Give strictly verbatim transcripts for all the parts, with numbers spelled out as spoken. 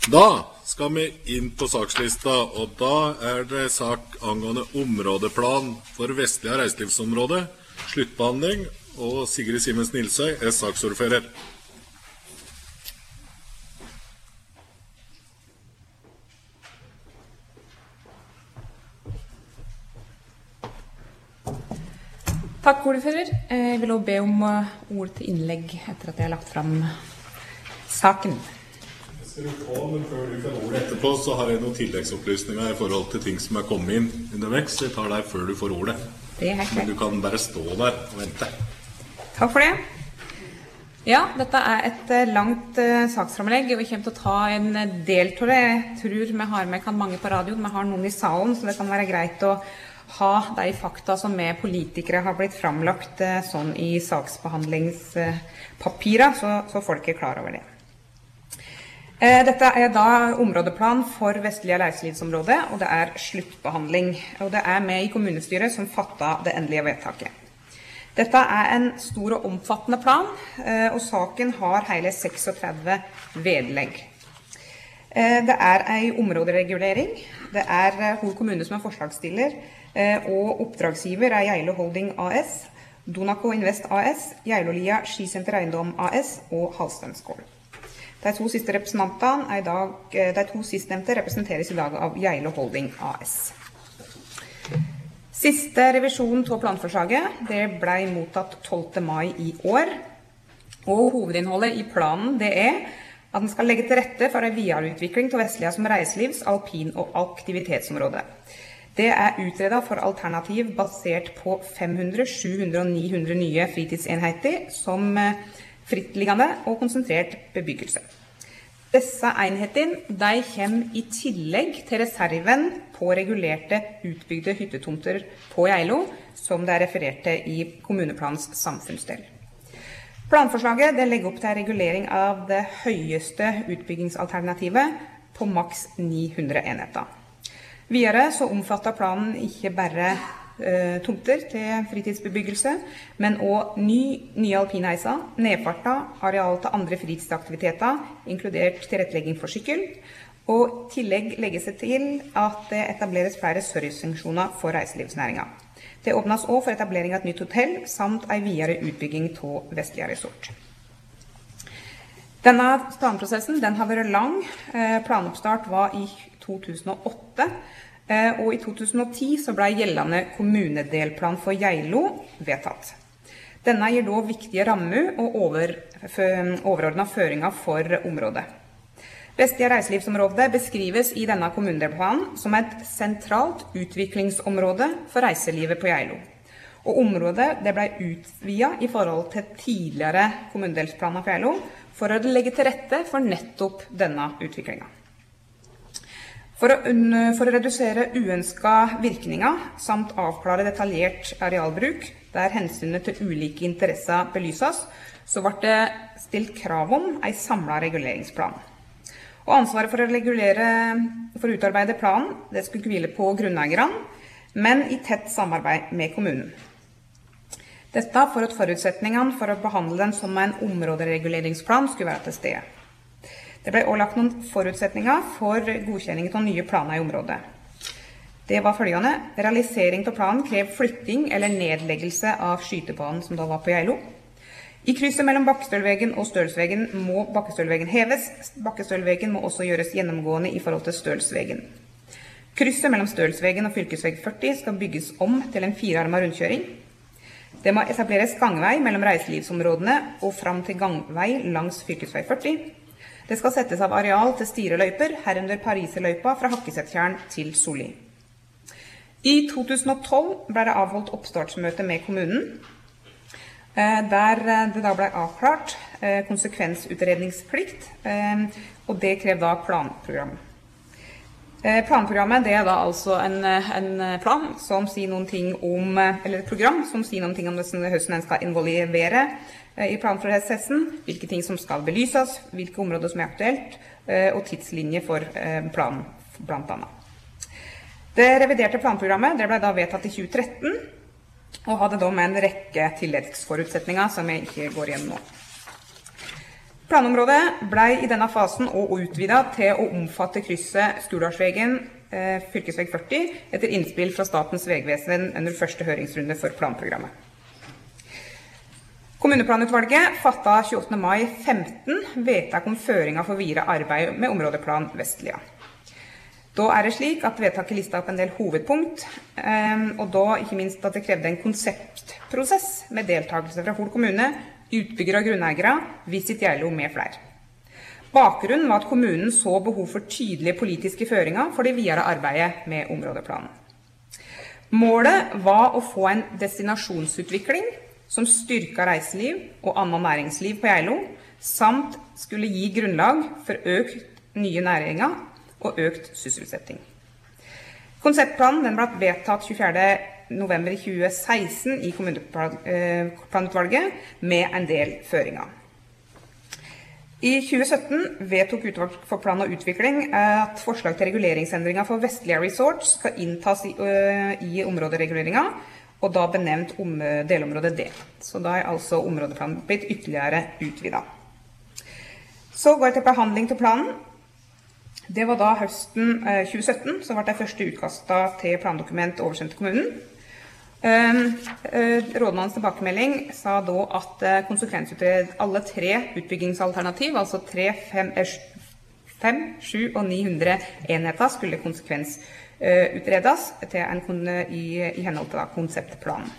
Da skal vi inn på sakslista, og da er det sak angående områdeplan for Vestlia reiselivsområde, sluttbehandling, og Sigrid Simens Nilsøy er saksordfører. Takk, ordfører. Jeg vil også be om ord til innlegg etter at jeg har lagt frem saken. Skal du få, men før du får ordet etterpå, så har jeg noen tilleggsopplysninger i forhold til ting som er kommet inn underveis. Jeg tar deg før du får ordet. Det er helt Men du kan bare stå der og vente. Takk for det. Ja, dette er et langt uh, saksframlegg, og vi kommer til å ta en del til det. Jeg tror vi har med kan mange på radioen, vi har noen i salen, så det kan være greit å ha de fakta som vi politikere har blitt framlagt uh, sånn i saksbehandlingspapirer, uh, så, så folk er klar over det. Dette er da områdeplan for Vestlia reiselivsområde, og det er sluttbehandling. Og det er med i kommunestyret som fattet det endelige vedtaket. Dette er en stor og omfattende plan, og saken har hele tretiseks vedlegg. Det er en områderegulering, det er Hol kommune som er forslagsstiller, og oppdragsgiver er Geilo Holding A S, Donaco Invest A S, Geilolia Skisenter Eiendom A S og Halstenskål. De to siste representantene er i dag, de to sistnevnte representeres i dag av Geilo Holding A S. Siste revisjon av planforslaget, det ble mottatt tolvte mai i år, og hovedinnholdet i planen det er at den skal legge til rette for en videreutvikling av Vestlia som reiselivs-, alpin- og aktivitetsområde. Det er utredet for alternativ basert på fem hundre, sju hundre og ni hundre nye fritidsenheter som frittliggende og konsentrert bebyggelse. Disse enhetene de kommer i tillegg til reserven på regulerte utbygde hyttetomter på Geilo, som det er referert til i kommuneplanens samfunnsdel. Planforslaget det legger opp til regulering av det høyeste utbyggingsalternativet på maks ni hundre enheter. Videre så omfatter planen ikke bare Uh, tomter til fritidsbebyggelse, men også ny, nye alpinheiser, nedfarter, areal til andre fritidsaktiviteter, inkludert tilrettelegging for sykkel, og tillegg legges det til at det etableres flere servicefunksjoner for reiselivsnæringen. Det åpnes også for etablering av et nytt hotell, samt en videre utbygging av Vestlia Resort. Denne planprosessen den har vært lang. Uh, planoppstart var i to tusen og åtte, og i to tusen og ti så ble gjeldende kommunedelplan for Geilo vedtatt. Denne gir da viktige rammer og over, overordnede føringer for området. Vestlia reiselivsområde beskrives i denne kommunedelplanen som et sentralt utviklingsområde for reiselivet på Geilo. Og området det ble utvidet i forhold til tidligere kommunedelsplaner for Geilo for å legge til rette for nettopp denne utviklingen. For å, for å redusere uønskede virkninger, samt avklare detaljert arealbruk, der hensynet til ulike interesser belyses, så ble det stilt krav om en samlet reguleringsplan. Og ansvaret for å, regulere, for å utarbeide planen, det skulle hvile på grunneierne, men i tett samarbeid med kommunen. Dette for at forutsetningene for å behandle den som en områdereguleringsplan skulle være til stede. Det ble også lagt noen forutsetninger for godkjenning av nye planer i området. Det var følgende: realisering av planen krever flytting eller nedleggelse av skytebanen som da var på Geilo. I krysset mellom Bakkestølvegen og Stølsvegen må Bakkestølvegen heves. Bakkestølvegen må også gjøres gjennomgående i forhold til Stølsvegen. Krysset mellom Stølsvegen og fylkesveg førti skal bygges om til en firearmet rundkjøring. Det må etableres gangvei mellom reiselivsområdene og fram til gangvei langs fylkesveg førti. Det skal settes av areal til stireløyper, herunder Pariserløypa fra Hakkesettjern til Soli. I to tusen og tolv ble det avholdt oppstartsmøte med kommunen, der det da ble avklart konsekvensutredningsplikt, og det krev da planprogram. Planprogrammet det er da altså en, en plan som sier noen ting om, eller et program som sier noen ting om hvordan en skal involvere i planprosessen, hvilke ting som skal belyses, hvilke områder som er aktuelt, og tidslinje for planen, blant annet. Det reviderte planprogrammet det ble da vedtatt i tjue tretten, og hadde da med en rekke tilleggsforutsetninger som jeg ikke går igjen nå. Planområdet ble i denne fasen også utvidet til å omfatte krysset Skurdalsvegen, eh, fylkesveg førti, etter innspill fra Statens vegvesen under første høringsrunde for planprogrammet. Kommuneplanutvalget fattet tjueåttende mai femten vedtak om føringer for videre arbeid med områdeplan Vestlia. Da er det slik at vedtaket listet opp en del hovedpunkt, og da ikke minst at det krevde en konseptprosess med deltakelse fra Hol kommune, utbyggere og grunneiere, Visit Geilo med flere. Bakgrunnen var at kommunen så behov for tydelige politiske føringer for det videre arbeidet med områdeplanen. Målet var å få en destinasjonsutvikling som styrket reiseliv og annen næringsliv på Geilo, samt skulle gi grunnlag for økt nye næringer og økt sysselsetting. Konseptplanen den ble vedtatt tjuefjerde november tjue seksten i kommuneplanutvalget med en del føringer. I tjue sytten vedtok utvalg for plan og utvikling at forslag til reguleringsendringer for Vestlia Resorts skal inntas i, øh, i områdereguleringer, og da benevnt om, delområde D. Så da er altså områdeplanen blitt ytterligere utvidet. Så går jeg til behandling til planen. Det var da høsten eh, tjue sytten, så ble det første utkastet til plandokument oversendt til kommunen. Eh, eh, Rådmannens tilbakemelding sa da at eh, konsekvensutred alle tre utbyggingsalternativ, altså tre, fem, fem, sju og ni hundre enheter, skulle konsekvensutredes til en, i, i henhold til da, konseptplanen.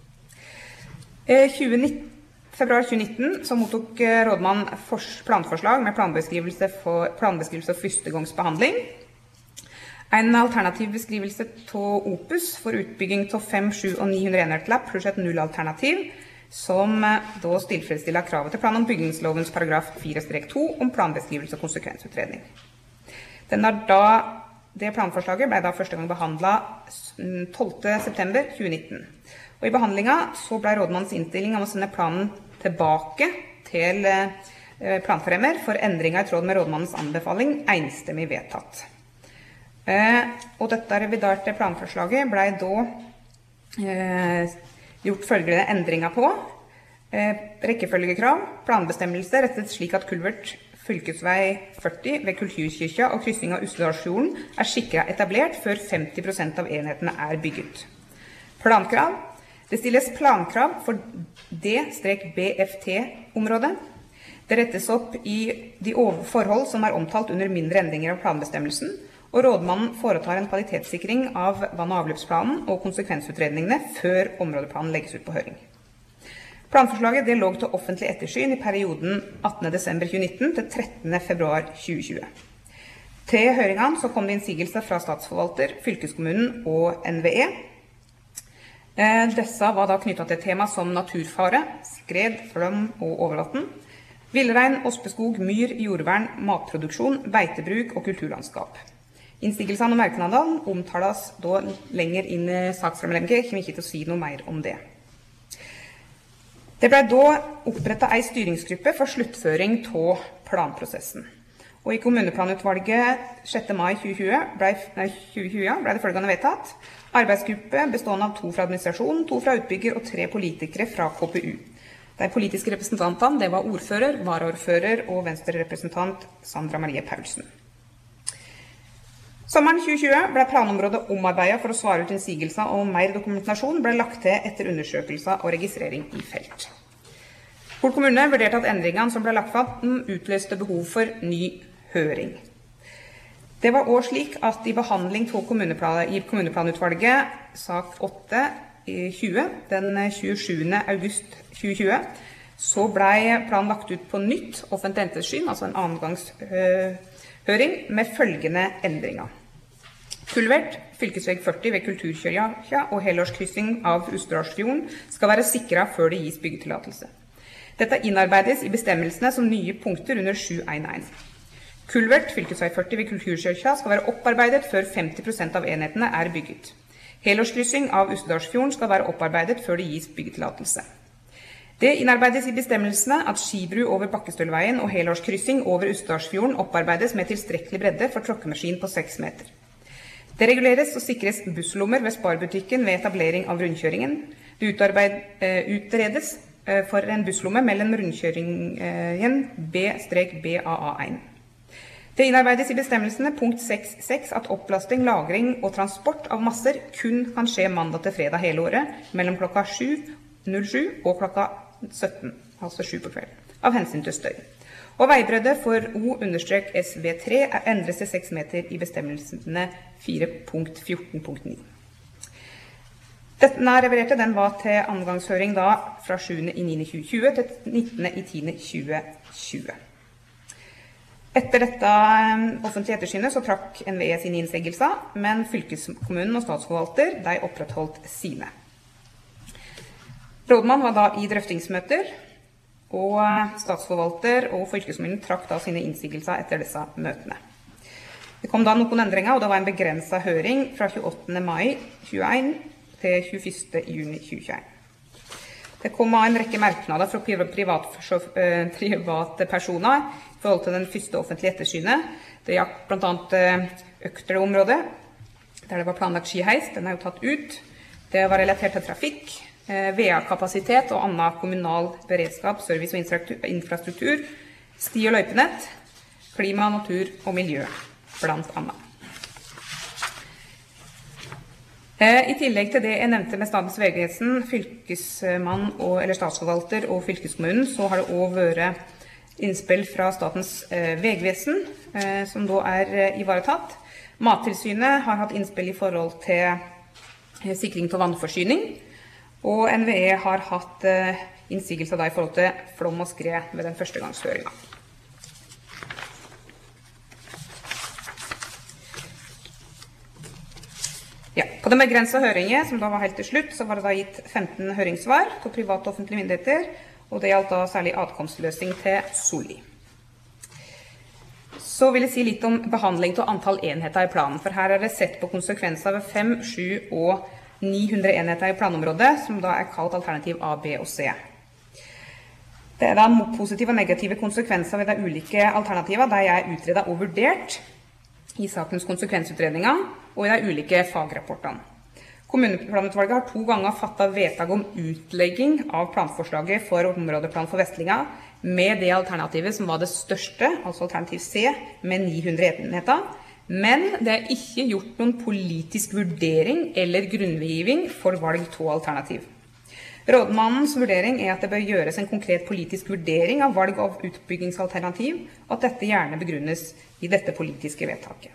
Eh, tjue nitten februar tjue nitten så mottok rådmann planforslag med planbeskrivelse for, planbeskrivelse for førstegangsbehandling. En alternativ beskrivelse av Opus for utbygging av fem, sju og ni hundre enheter pluss et nullalternativ, som da tilfredsstiller kravet til plan om bygningslovens paragraf fire to om planbeskrivelse og konsekvensutredning. Den er da, det planforslaget ble da første gang behandlet tolvte september tjue nitten. Og i behandlingen så ble rådmannens innstilling om å sende planen tilbake til planfremmer for endringer i tråd med rådmannens anbefaling enstemmig vedtatt. Og dette reviderte planforslaget ble da gjort følgende endringer på. Rekkefølgekrav, planbestemmelse rettet slik at kulvert fylkesvei førti ved Kulturkirka og kryssing av Usledalsfjorden er sikret etablert før femti prosent av enhetene er bygget. Plankrav. Det stilles plankrav for D-B F T-området. Det rettes opp i de forhold som er omtalt under mindre endringer av planbestemmelsen, og rådmannen foretar en kvalitetssikring av vann- og avløpsplanen og konsekvensutredningene før områdeplanen legges ut på høring. Planforslaget det lå til offentlig ettersyn i perioden attende desember tjue nitten til trettende februar tjue tjue. Til høringene så kom det innsigelser fra statsforvalter, fylkeskommunen og N V E. Disse var da knyttet til tema som naturfare, skred, flom og overvann, villrein, ospeskog, myr, jordvern, matproduksjon, beitebruk og kulturlandskap. Innsigelsene og merknadene omtales da lenger inn i saksfremlegget, jeg kommer ikke til å si noe mer om det. Det ble da opprettet en styringsgruppe for sluttføring av planprosessen. Og i kommuneplanutvalget sjette mai tjue tjue ble, nei, tjue tjue ble det følgende vedtatt. Arbeidsgruppe bestående av to fra administrasjon, to fra utbygger og tre politikere fra K P U. De politiske representantene det var ordfører, varaordfører og Venstre-representant Sandra Marie Paulsen. Sommeren tjue tjue ble planområdet omarbeidet for å svare ut innsigelser, og mer dokumentasjon ble lagt til etter undersøkelser og registrering i felt. Hol kommune vurderte at endringene som ble lagt fram utløste behov for ny høring. Det var også slik at i behandling av kommuneplan, i kommuneplanutvalget, sak åtte tjue, den tjuesjuende august tjue tjue, så ble planen lagt ut på nytt offentlig ettersyn, altså en annengangshøring, med følgende endringer. Kulvert, fylkesveg førti ved Kulturkirka og helårskryssing av Usledalsfjorden skal være sikret før det gis byggetillatelse. Dette innarbeides i bestemmelsene som nye punkter under sju elleve. Kulvert, fylkesvei førti ved Kulturkirka skal være opparbeidet før femti prosent av enhetene er bygget. Helårskryssing av Usledalsfjorden skal være opparbeidet før det gis byggetillatelse. Det innarbeides i bestemmelsene at skibru over Bakkestølveien og helårskryssing over Usledalsfjorden opparbeides med tilstrekkelig bredde for tråkkemaskin på seks meter. Det reguleres og sikres busslommer ved sparbutikken ved etablering av rundkjøringen. Det utarbeid, eh, utredes for en busslomme mellom rundkjøringen B B A A én. Det innarbeides i bestemmelsene punkt seks seks at opplasting, lagring og transport av masser kun kan skje mandag til fredag hele året, mellom klokka sju null sju og klokka sytten, altså sju på kvelden, av hensyn til støy. Og veibredde for O-S V tre endres til seks meter i bestemmelsene fire punkt fjorten punkt ni. Denne refererte den var til andregangshøring da fra sjuende i niende tjue tjue til nittende i tiende tjue tjue. Etter dette offentlige ettersynet så trakk N V E sine innsigelser, men fylkeskommunen og statsforvalter de opprettholdt sine. Rådmann var da i drøftingsmøter, og statsforvalter og fylkeskommunen trakk da sine innsigelser etter disse møtene. Det kom da noen endringer, og det var en begrenset høring fra tjueåttende mai tjueén til tjueførste juni tjueén. Det kom en rekke merknader fra privat, private personer i forhold til den første offentlige ettersynet. Det gjaldt blant annet Økterø-området, der det var planlagt skiheis, den er jo tatt ut. Det var relatert til trafikk, V A-kapasitet og annen kommunal beredskap, service og infrastruktur, sti- og løypenett, klima, natur og miljø, blant annet. I tillegg til det jeg nevnte med Statens vegvesen, fylkesmann og, eller statsforvalter og fylkeskommunen, så har det også vært innspill fra Statens eh, vegvesen, eh, som da er eh, ivaretatt. Mattilsynet har hatt innspill i forhold til eh, sikring til vannforsyning, og N V E har hatt eh, innsigelser da i forhold til flom og skred ved den første gangshøringen. Ja, på den begrensede høringen, som da var helt til slutt, så var det da gitt femten høringssvar på private og offentlige myndigheter, og det gjaldt da særlig adkomstløsning til Solli. Så vil jeg si litt om behandling til antall enheter i planen, for her er det sett på konsekvenser ved fem, sju og ni hundre enheter i planområdet, som da er kalt alternativ A, B og C. Det er da positive og negative konsekvenser ved de ulike alternativer, der jeg er utredet og vurdert i sakens konsekvensutredninger og i de ulike fagrapportene. Kommuneplanutvalget har to ganger fattet vedtak om utlegging av planforslaget for områdeplan for Vestlinga med det alternativet som var det største, altså alternativ C, med ni hundre enheter, men det er ikke gjort noen politisk vurdering eller grunngiving for valg to alternativ. Rådmannens vurdering er at det bør gjøres en konkret politisk vurdering av valg av utbyggingsalternativ, og at dette gjerne begrunnes i dette politiske vedtaket.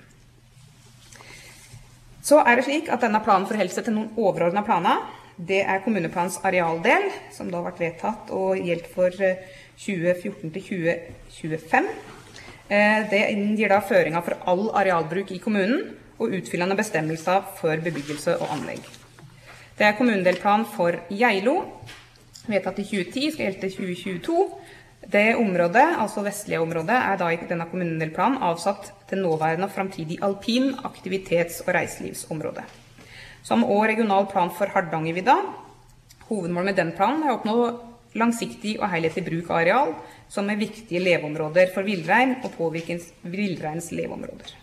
Så er det slik at denne planen forholder seg til noen overordnede planer. Det er kommuneplanens arealdel, som da har vært vedtatt og gjeldt for tjue fjorten til tjue tjuefem. Det gir da føringer for all arealbruk i kommunen, og utfyllende bestemmelser for bebyggelse og anlegg. Det er kommunedelplan for Geilo, vedtatt i tjue ti, skal gjelde til tjue tjueto. Det området, altså vestlige området, er da i denne kommunedelplanen avsatt til nåværende og fremtidig alpin, aktivitets- og reiselivsområde. Som også regional plan for Hardangervidda. Hovedmålet med den planen er å oppnå langsiktig og helhetlig bruk av areal, som er viktige leveområder for villrein og påvirkens villreins leveområder.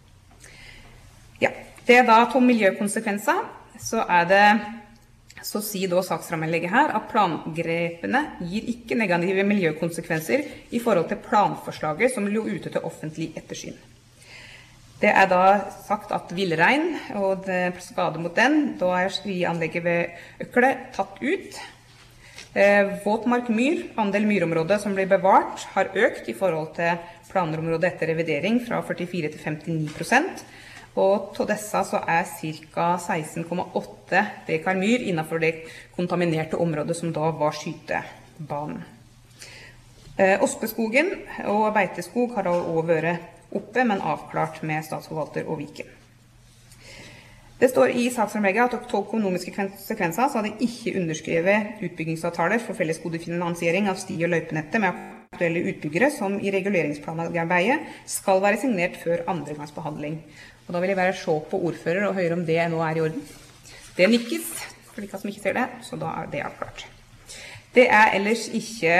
Ja, det er da to miljøkonsekvenser. Så er det, så sier da saksframlegget her, at plangrepene gir ikke negative miljøkonsekvenser i forhold til planforslaget som lå ute til offentlig ettersyn. Det er da sagt at villrein og det skade mot den, da er stianlegget ved Økle tatt ut. Eh, våtmark myr, andel myrområde som blir bevart, har økt i forhold til planområdet etter revidering fra førtifire til femtini prosent. Og til disse så er ca. seksten komma åtte dekar myr innenfor det kontaminerte området som da var skytebanen. Eh, Ospeskogen og beiteskog har da også vært oppe, men avklart med statsforvalter og Viken. Det står i saksframlegget at av økonomiske konsekvenser så har det ikke underskrevet utbyggingsavtaler for fellesgodefinansiering av sti- og løypenettet med aktuelle utbyggere som i reguleringsplanarbeidet skal være signert før andre gangs behandling. Og da vil jeg bare se på ordfører og høre om det nå er i orden. Det nikkes, for de som ikke ser det, så da er det avklart. Det er ellers ikke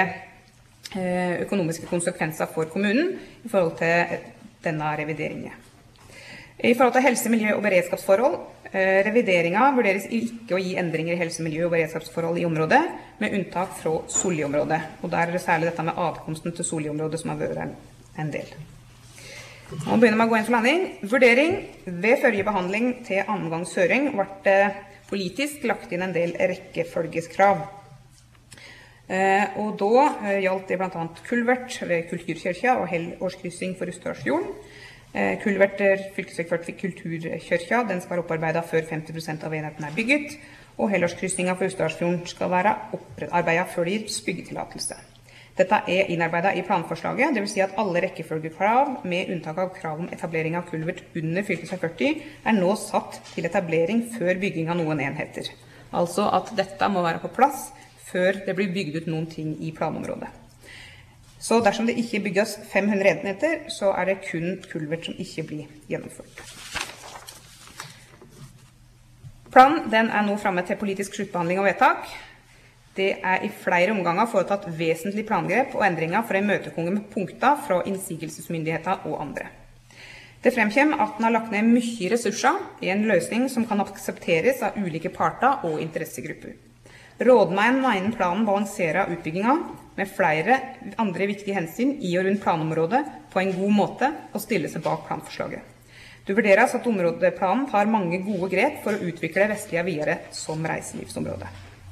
økonomiske konsekvenser for kommunen i forhold til denne revideringen. I forhold til helse, miljø og beredskapsforhold, eh, revideringen vurderes ikke å gi endringer i helse, miljø og beredskapsforhold i området, med unntak fra Solli-området. Og der er det særlig dette med adkomsten til Solli-området som har vært en, en del. Nå begynner vi å gå inn for landing. Vurdering. Ved forrige behandling til andre gangs høring ble det politisk lagt inn en del rekkefølgeskrav. Eh, og da eh, gjaldt det blant annet kulvert ved Kulturkirka og helårskryssing for Østerdalsfjorden. Eh, kulverter fylkesveg førti Kulturkirka, den skal være opparbeidet før femti prosent av enheten er bygget, og helårskryssingen for Østerdalsfjorden skal være opparbeidet før det gis byggetillatelse. Dette er innarbeidet i planforslaget, det vil si at alle rekkefølgekrav, med unntak av krav om etablering av kulvert under fylkesveg førti, er nå satt til etablering før bygging av noen enheter. Altså at dette må være på plass før det blir bygd ut noen ting i planområdet. Så dersom det ikke bygges fem hundre enheter, så er det kun kulvert som ikke blir gjennomført. Planen den er nå fremme til politisk sluttbehandling og vedtak. Det er i flere omganger foretatt vesentlig plangrep og endringer for å imøtekomme med punkter fra innsigelsesmyndigheter og andre. Det fremkommer at den har lagt ned mye ressurser i en løsning som kan aksepteres av ulike parter og interessegrupper. Rådmenn mener planen balanserer utbyggingen med flere andre viktige hensyn i og rundt planområdet på en god måte og stiller seg bak planforslaget. Det vurderes at områdeplanen tar mange gode grep for å utvikle Vestlia videre som reiselivsområde.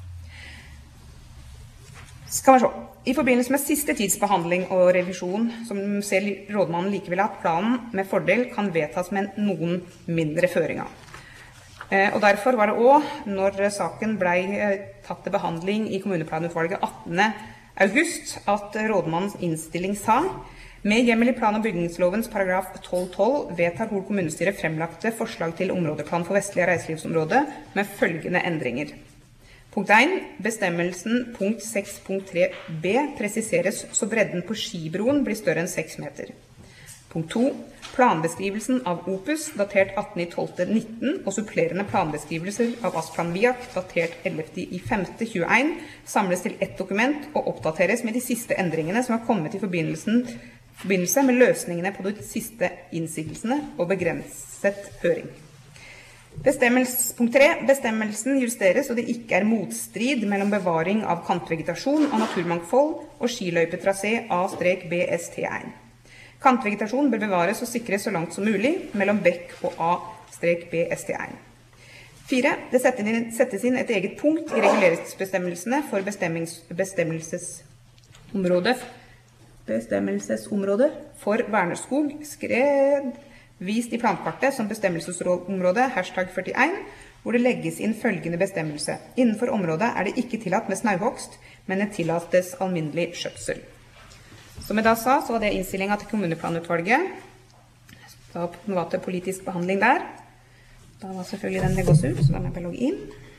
Skal vi se. I forbindelse med siste tidsbehandling og revisjon, som ser rådmannen likevel at planen med fordel kan vedtas med noen mindre føringer. Og derfor var det også, når saken ble tatt til behandling i kommuneplanutvalget attende august, at rådmannens innstilling sa: med hjemmel i plan- og bygningslovens paragraf tolv tolv vedtar Hol kommunestyre fremlagte forslag til områdeplan for vestlige reiselivsområde med følgende endringer. Punkt én. Bestemmelsen punkt seks punkt tre b presiseres så bredden på skibroen blir større enn seks meter. Punkt to. Planbeskrivelsen av Opus, datert attende desember nitten, og supplerende planbeskrivelser av Asplan Viak, datert ellevte femte tjueen, samles til ett dokument og oppdateres med de siste endringene som har kommet i forbindelse med løsningene på de siste innsigelsene og begrenset høring. Punkt tre. Bestemmelsen justeres og det ikke er motstrid mellom bevaring av kantvegetasjon og naturmangfold og skiløypetrasé A-B S T én. Kantvegetasjon bør bevares og sikres så langt som mulig mellom bekk og A-B S T én. fire. Det settes inn et eget punkt i reguleringsbestemmelsene for bestemmelsesområdet, bestemmelsesområdet for Vernerskog, skred, vist i plankartet som bestemmelsesområde hashtag førtién, hvor det legges inn følgende bestemmelse. Innenfor området er det ikke tillatt med snauhogst, men det tillates alminnelig skjøtsel. Som jeg da sa, så var det innstillingen til kommuneplanutvalget. Da var det politisk behandling der. Da var selvfølgelig den det gås ut, så da må jeg bare logge inn.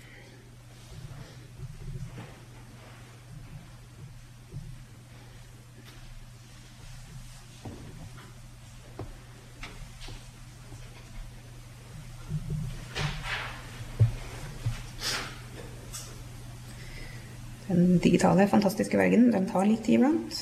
Den digitale, fantastiske verden, den tar litt tid iblant.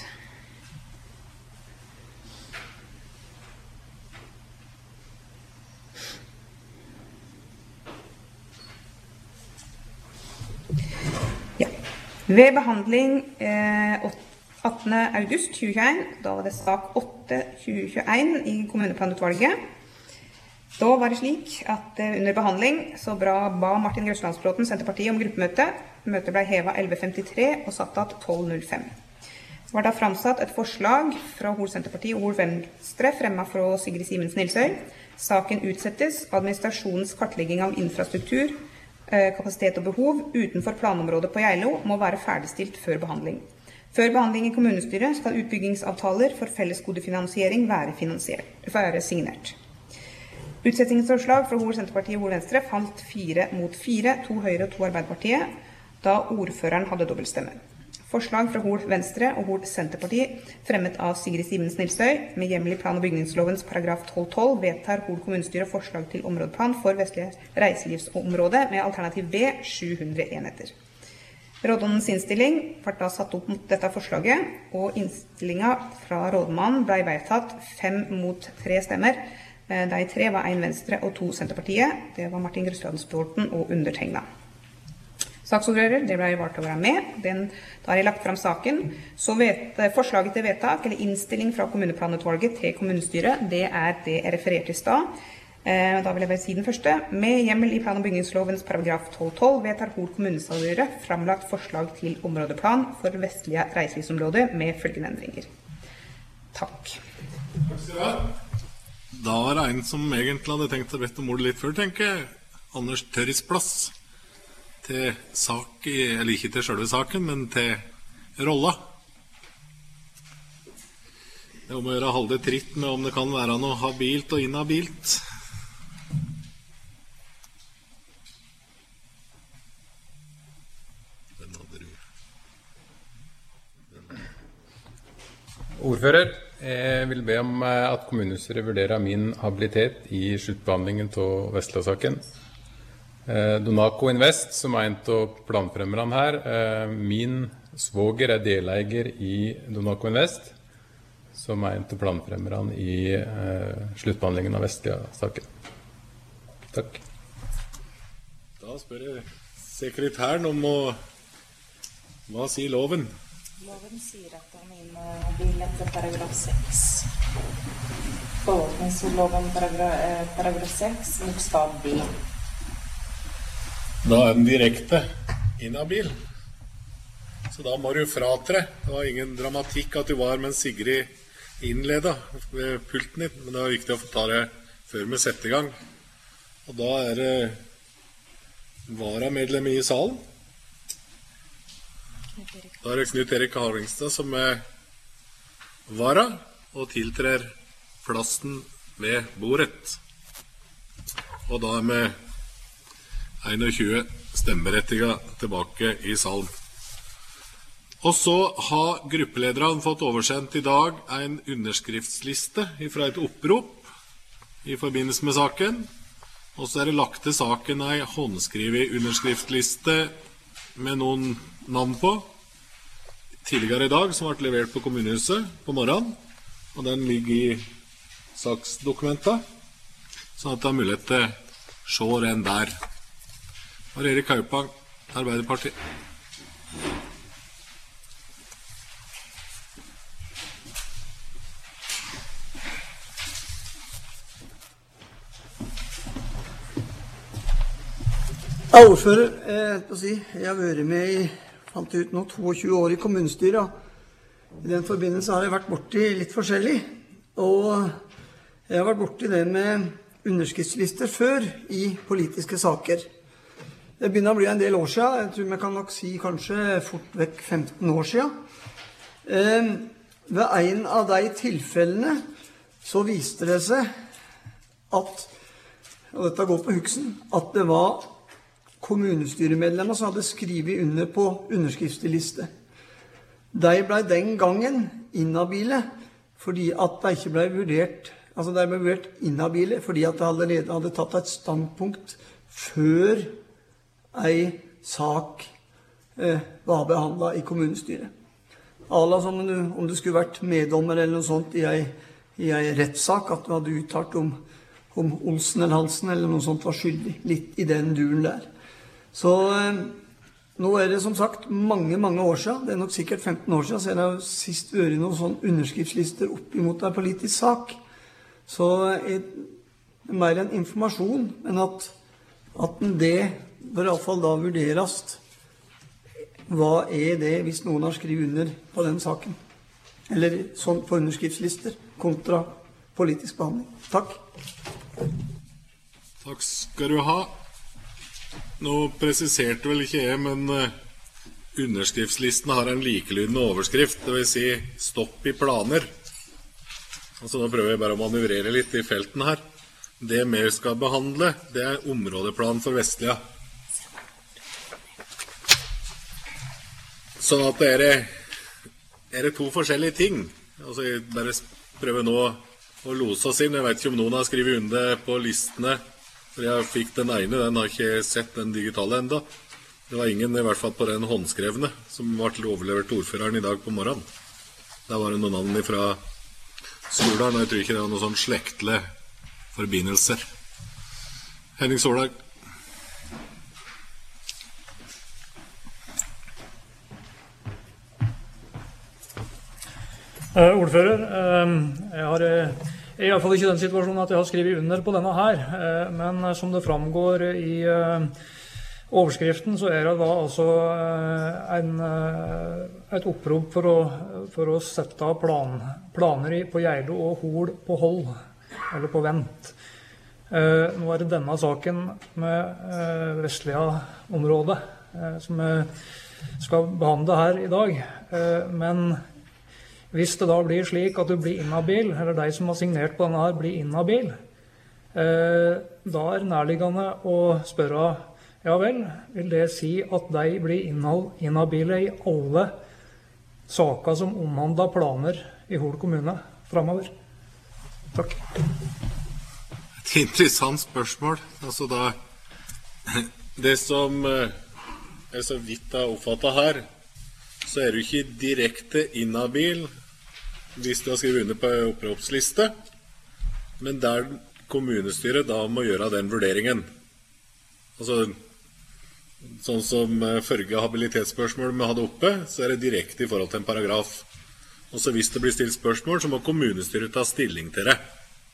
Ved behandling eh, attende august tjuetjueen, da var det sak åtte tjuetjueen i kommuneplanutvalget. Da var det slik at eh, under behandling så bra, ba Martin Grøslandsbråten Senterpartiet om gruppemøte. Møtet ble hevet elleve femtitre og satt at tolv null fem. Det var da framsatt et forslag fra Hol Senterparti og Hol Venstre fremmet fra Sigrid Simensen Nilsøy. Saken utsettes, administrasjonens kartlegging av infrastruktur, kapasitet og behov utenfor planområdet på Geilo må være ferdigstilt før behandling. Før behandling i kommunestyret skal utbyggingsavtaler for fellesgodefinansiering være, være signert. Utsettingsforslag fra Hol Senterparti og Hol Venstre falt fire mot fire, to Høyre og to Arbeiderpartiet, da ordføreren hadde dobbeltstemme. Forslag fra Hol Venstre og Hol Senterparti fremmet av Sigrid Simensen Nilsøy med hjemmel i plan- og bygningslovens paragraf tolv tolv vedtar Hol kommunestyre forslag til områdeplan for vestlige reiselivsområde med alternativ B sju hundre enheter. Rådmannens innstilling ble da satt opp mot dette forslaget, og innstillingen fra rådmannen ble vedtatt fem mot tre stemmer, De tre var en Venstre og to Senterpartiet. Det var Martin Grøsland Stolten og undertegnet. Saksordfører, det ble valgt å være med. Den, da har jeg lagt frem saken. Så vet, forslaget til vedtak, eller innstilling fra kommuneplanutvalget til kommunestyret, det er det jeg refererte i stad. Eh, da vil jeg bare si den første. Med hjemmel i plan- og bygningslovens paragraf tolv tolv vedtar Hol kommunestyre framlagt forslag til områdeplan for vestlige reiselivsområder med følgende endringer. Takk. Takk skal du ha. Da var det en som egentlig hadde tenkt å bedt om ordet litt før, tenker jeg. Anders Tørris plass til sak, eller ikke til selve saken, men til rolla. Det må gjøre halve tritt med om det kan være noe habilt og inhabilt. Den hadde du. Den. Ordfører, jeg vil be om at kommunestyret vurderer min habilitet i sluttbehandlingen av Vestlandssaken. Donaco Invest, som er en av planfremmerne her, min svoger er deleier i Donaco Invest, som er en av planfremmerne i sluttbehandlingen av Vestlandssaken. Takk. Da spør jeg sekretæren om å hva sier loven? Loven sier at han inhabil etter paragraf seks. Forvaltningsloven paragraf, paragraf seks, bokstav B. Da er den direkte inhabil. Så da må du fratre. Det var ingen dramatikk at du var mens Sigrid innledet ved pulten din, men det var viktig å få ta det før vi setter i gang. Og da er det varamedlem i salen. Da er det Knut Erik Havringstad som er vara og tiltrer plassen ved bordet. Og da er vi tjueen stemmeberettiget tilbake i salen. Og så har gruppelederne fått oversendt i dag en underskriftsliste fra et opprop i forbindelse med saken. Og så er det lagt til saken en håndskrivet underskriftsliste med noen navn på. Tidligere i dag, som ble levert på kommunehuset på morgenen. Og den ligger i saksdokumentet, sånn at det er mulighet til å se den der. Og Erik Haupang, Arbeiderpartiet. Ja, ordfører, jeg, på å si, jeg har vært med i, fant ut nå, tjueto år i kommunestyret. I den forbindelse har jeg vært borti litt forskjellig, og jeg har vært borti det med underskriftslister før i politiske saker. Det begynner å bli en del år siden, jeg tror vi kan nok si kanskje fort vekk femten år siden. Eh, ved en av de tilfellene så viste det seg at, og dette går på huksen, at det var kommunestyremedlemmer som hadde skrivet under på underskriftsliste. De ble den gangen inhabile fordi at de ikke ble vurdert, altså de ble vurdert inhabile fordi at de allerede hadde tatt et standpunkt før en sak eh, var behandlet i kommunestyret. Alla som om du, om du skulle vært meddommer eller noe sånt i en, i en rettssak, at du hadde uttalt om, om Olsen eller Hansen eller noe sånt var skyldig, litt i den duren der. Så eh, nå er det som sagt mange, mange år siden, det er nok sikkert femten år siden, så er det sist vært noen sånn underskriftslister opp imot en politisk sak. Så er det mer en informasjon, men at, at det bør i alle fall da vurderes. Hva er det hvis noen har skrevet under på den saken? Eller sånn på underskriftslister kontra politisk behandling. Takk. Takk skal du ha. Nå presiserte vel ikke jeg, men underskriftslisten har en likelydende overskrift, det vil si stopp i planer. Altså nå prøver jeg bare å manøvrere litt i felten her. Det vi skal behandle, det er områdeplan for Vestlia. Sånn at det er, er det to forskjellige ting. Altså jeg bare prøver nå å lose oss inn. Jeg vet ikke om noen har skrivet under på listene. For jeg fikk den ene, den har ikke sett den digitale enda. Det var ingen, i hvert fall på den håndskrevne, som ble overlevert til ordføreren i dag på morgenen. Der var det noen navn fra skolen, og jeg tror ikke det var noe sånn slektelig forbindelser. Henning Solberg. Uh, ordfører, uh, jeg har uh, i hvert fall ikke den situasjonen at jeg har skrevet under på denne her, uh, men uh, som det framgår i uh, overskriften, så er det da altså uh, en, uh, et opprop for å, for å sette plan, planer i, på Geilo og Hol på hold, eller på vent. Uh, nå er det denne saken med uh, vestlige området uh, som vi skal behandle her i dag, uh, men hvis det da blir slik at du blir inhabil, eller de som har signert på denne her blir inhabil, eh, da er det nærliggende å spørre, ja vel, vil det si at de blir inhabile i alle saker som omhandler planer i Hol kommune fremover? Takk. Et interessant spørsmål. Altså da, det som er så vidt jeg har oppfattet her, så er du ikke direkte inhabil hvis du har skrevet under på oppropsliste, men der kommunestyret da må gjøre den vurderingen. Altså, sånn som forrige habilitetsspørsmål vi hadde oppe, så er det direkte i forhold til en paragraf. Og så hvis det blir stilt spørsmål, så må kommunestyret ta stilling til det.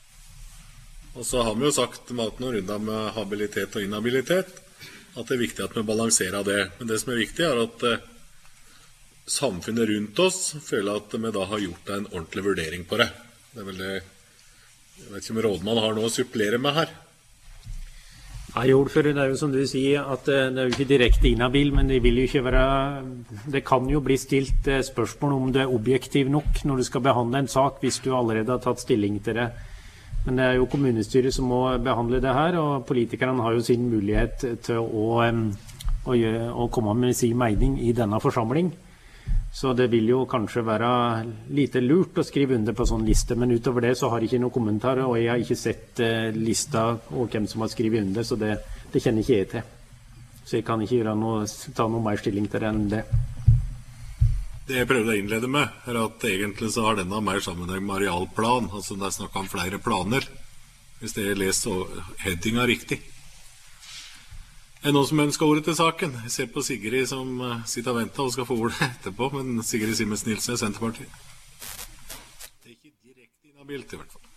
Og så har vi jo sagt med noen runder med habilitet og inhabilitet, at det er viktig at vi balanserer det. Men det som er viktig er at samfunnet rundt oss føler at vi da har gjort en ordentlig vurdering på det. Det er vel det, jeg vet ikke om rådmann har noe å supplere med her. Nei, ordfører, det er jo som du sier, at det er jo ikke direkte inhabil, men det vil jo ikke være, det kan jo bli stilt spørsmål om du er objektiv nok når du skal behandle en sak, hvis du allerede har tatt stilling til det. Men det er jo kommunestyret som må behandle det her, og politikerne har jo sin mulighet til å, å, gjøre, å komme med sin mening i denne forsamling. Så det vil jo kanskje være lite lurt å skrive under på sånn liste, men utover det så har jeg ikke noen kommentarer, og jeg har ikke sett eh, lista og hvem som har skrivet under, så det, det kjenner ikke jeg til. Så jeg kan ikke gjøre noe, ta noe mer stilling til det enn det. Det jeg prøvde å innlede med, er at egentlig så har denne mer sammenheng med arealplan, altså det er snakket om flere planer, hvis det er lest headinga riktig. Er det noen som ønsker ordet til saken? Jeg ser på Sigrid som sitter og venter og skal få ordet etterpå, men Sigrid Simmens Nilsen er Senterpartiet. Det er ikke direkte inhabilt i hvert fall.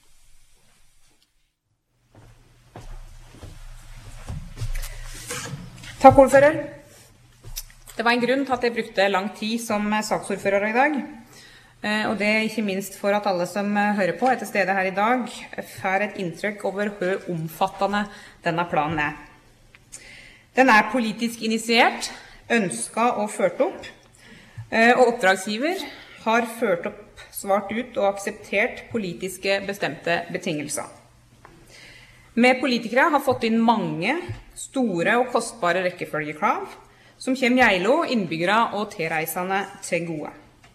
Takk, ordfører. Det var en grunn til at jeg brukte lang tid som saksordfører i dag. Og det er ikke minst for at alle som hører på er til stede her i dag, får et inntrykk over hvor omfattende denne planen er. Den er politisk initiert, ønsket og ført opp, og oppdragsgiver har ført opp, svart ut og akseptert politiske bestemte betingelser. Vi politikere har fått inn mange store og kostbare rekkefølgekrav som kommer Geilo, innbyggere og tilreisende til gode.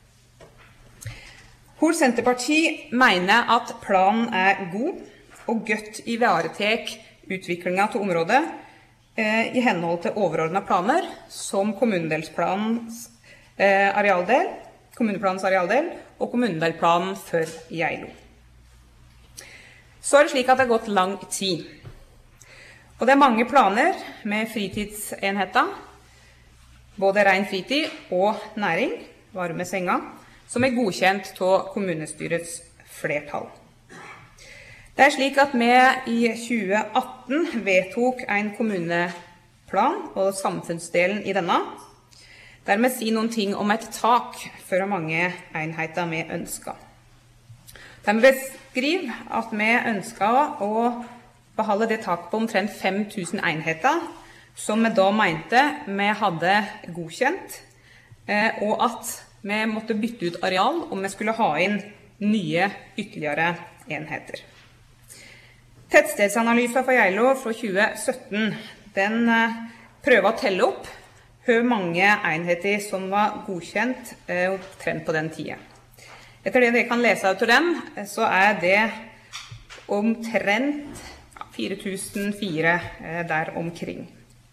Hol Senterparti mener at planen er god og godt ivaretar utviklingen til området i henhold til overordnede planer som kommunedelsplanens arealdel, kommuneplanens arealdel og kommunedelplanen for Geilo. Så er det slik at det har gått lang tid. Og det er mange planer med fritidsenheter, både ren fritid og næring, varme senga, som er godkjent av kommunestyrets flertall. Det er slik at vi i tjue atten vedtok en kommuneplan og samfunnsdelen i denne, der vi sier noen ting om et tak for hvor mange enheter vi ønsker. Der vi beskriver at vi ønsker å beholde det tak på omtrent fem tusen enheter, som vi da mente vi hadde godkjent, og at vi måtte bytte ut areal om vi skulle ha inn nye ytterligere enheter. Tettstedsanalysen for Geilo fra tjue sytten, den prøver å telle opp hvor mange enheter som var godkjent omtrent på den tiden. Etter det dere kan lese ut av den, så er det omtrent fire tusen fire der omkring.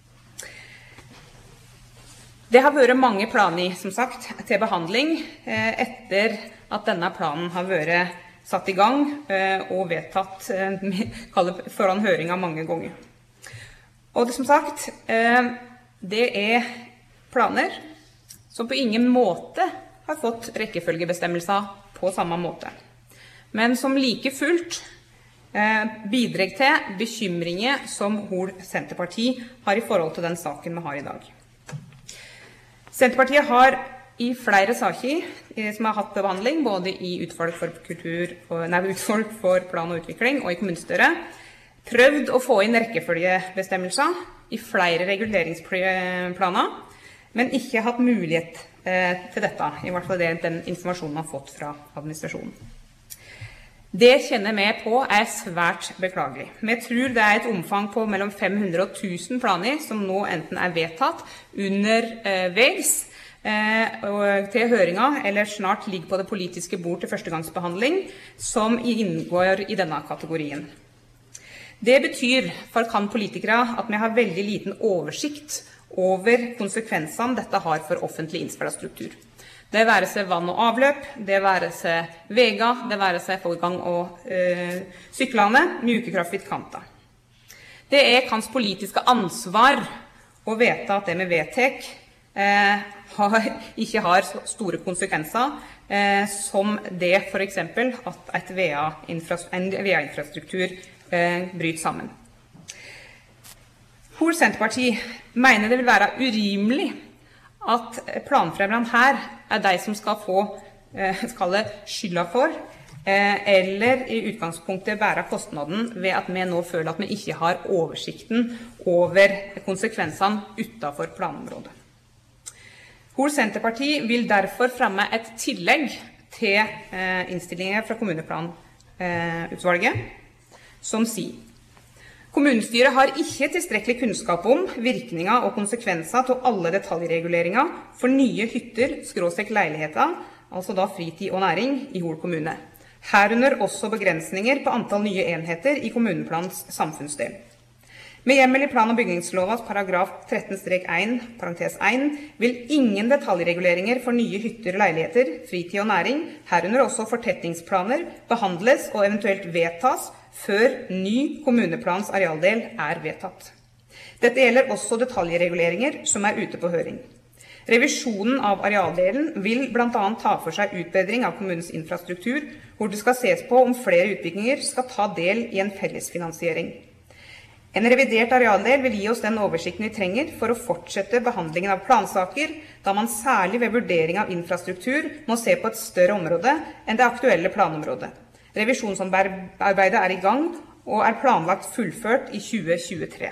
Det har vært mange planer, som sagt, til behandling etter at denne planen har vært satt i gang og vedtatt foran høringa mange ganger. Og det som sagt, det er planer som på ingen måte har fått rekkefølgebestemmelser på samme måte, men som like fullt bidrar til bekymringer som Hol Senterparti har i forhold til den saken vi har i dag. Senterpartiet har i flere saker som har hatt behandling, både i utvalg for, kultur, nei, utvalg for plan og utvikling og i kommunestyret, prøvd å få inn rekkefølgebestemmelser i flere reguleringsplaner, men ikke hatt mulighet eh, til dette, i hvert fall det den informasjonen har fått fra administrasjonen. Det kjenner vi på er svært beklagelig. Vi tror det er et omfang på mellom fem hundre og tusen planer som nå enten er vedtatt under eh, vegs eh, til høringa, eller snart ligger på det politiske bord til førstegangsbehandling, som inngår i denne kategorien. Det betyr for kan politikere at vi har veldig liten oversikt over konsekvensene dette har for offentlig infrastruktur. Det være seg vann og avløp, det være seg veier, det være seg forgang og øh, syklene, mjukekraftvitt kanta. Det er kans politiske ansvar å vite at det vi vedtek eh, har, ikke har store konsekvenser, eh, som det for eksempel at et V A-infrastruktur eh, bryter sammen. Hol Senterparti mener det vil være urimelig at planfremmerne her er de som skal få eh, skal det skylda for, eh, eller i utgangspunktet bære kostnaden ved at vi nå føler at vi ikke har oversikten over konsekvensene utenfor planområdet. Hol Senterparti vil derfor fremme et tillegg til eh, innstillingen fra kommuneplanutvalget, eh, som sier: Kommunestyret har ikke tilstrekkelig kunnskap om virkninger og konsekvenser til alle detaljreguleringer for nye hytter, skråstrek leiligheter, altså da fritid og næring, i Hol kommune. Herunder også begrensninger på antall nye enheter i kommuneplanens samfunnsdel. Med hjemmel i plan- og bygningslovas paragraf tretten én, parentes én, vil ingen detaljreguleringer for nye hytter, leiligheter, fritid og næring, herunder også fortetningsplaner, behandles og eventuelt vedtas før ny kommuneplans arealdel er vedtatt. Dette gjelder også detaljreguleringer som er ute på høring. Revisjonen av arealdelen vil blant annet ta for seg utbedring av kommunens infrastruktur, hvor det skal ses på om flere utbygginger skal ta del i en fellesfinansiering. En revidert arealdel vil gi oss den oversikten vi trenger for å fortsette behandlingen av plansaker, da man særlig ved vurdering av infrastruktur må se på et større område enn det aktuelle planområdet. Revisjonsarbeidet er i gang og er planlagt fullført i tjue tjuetre.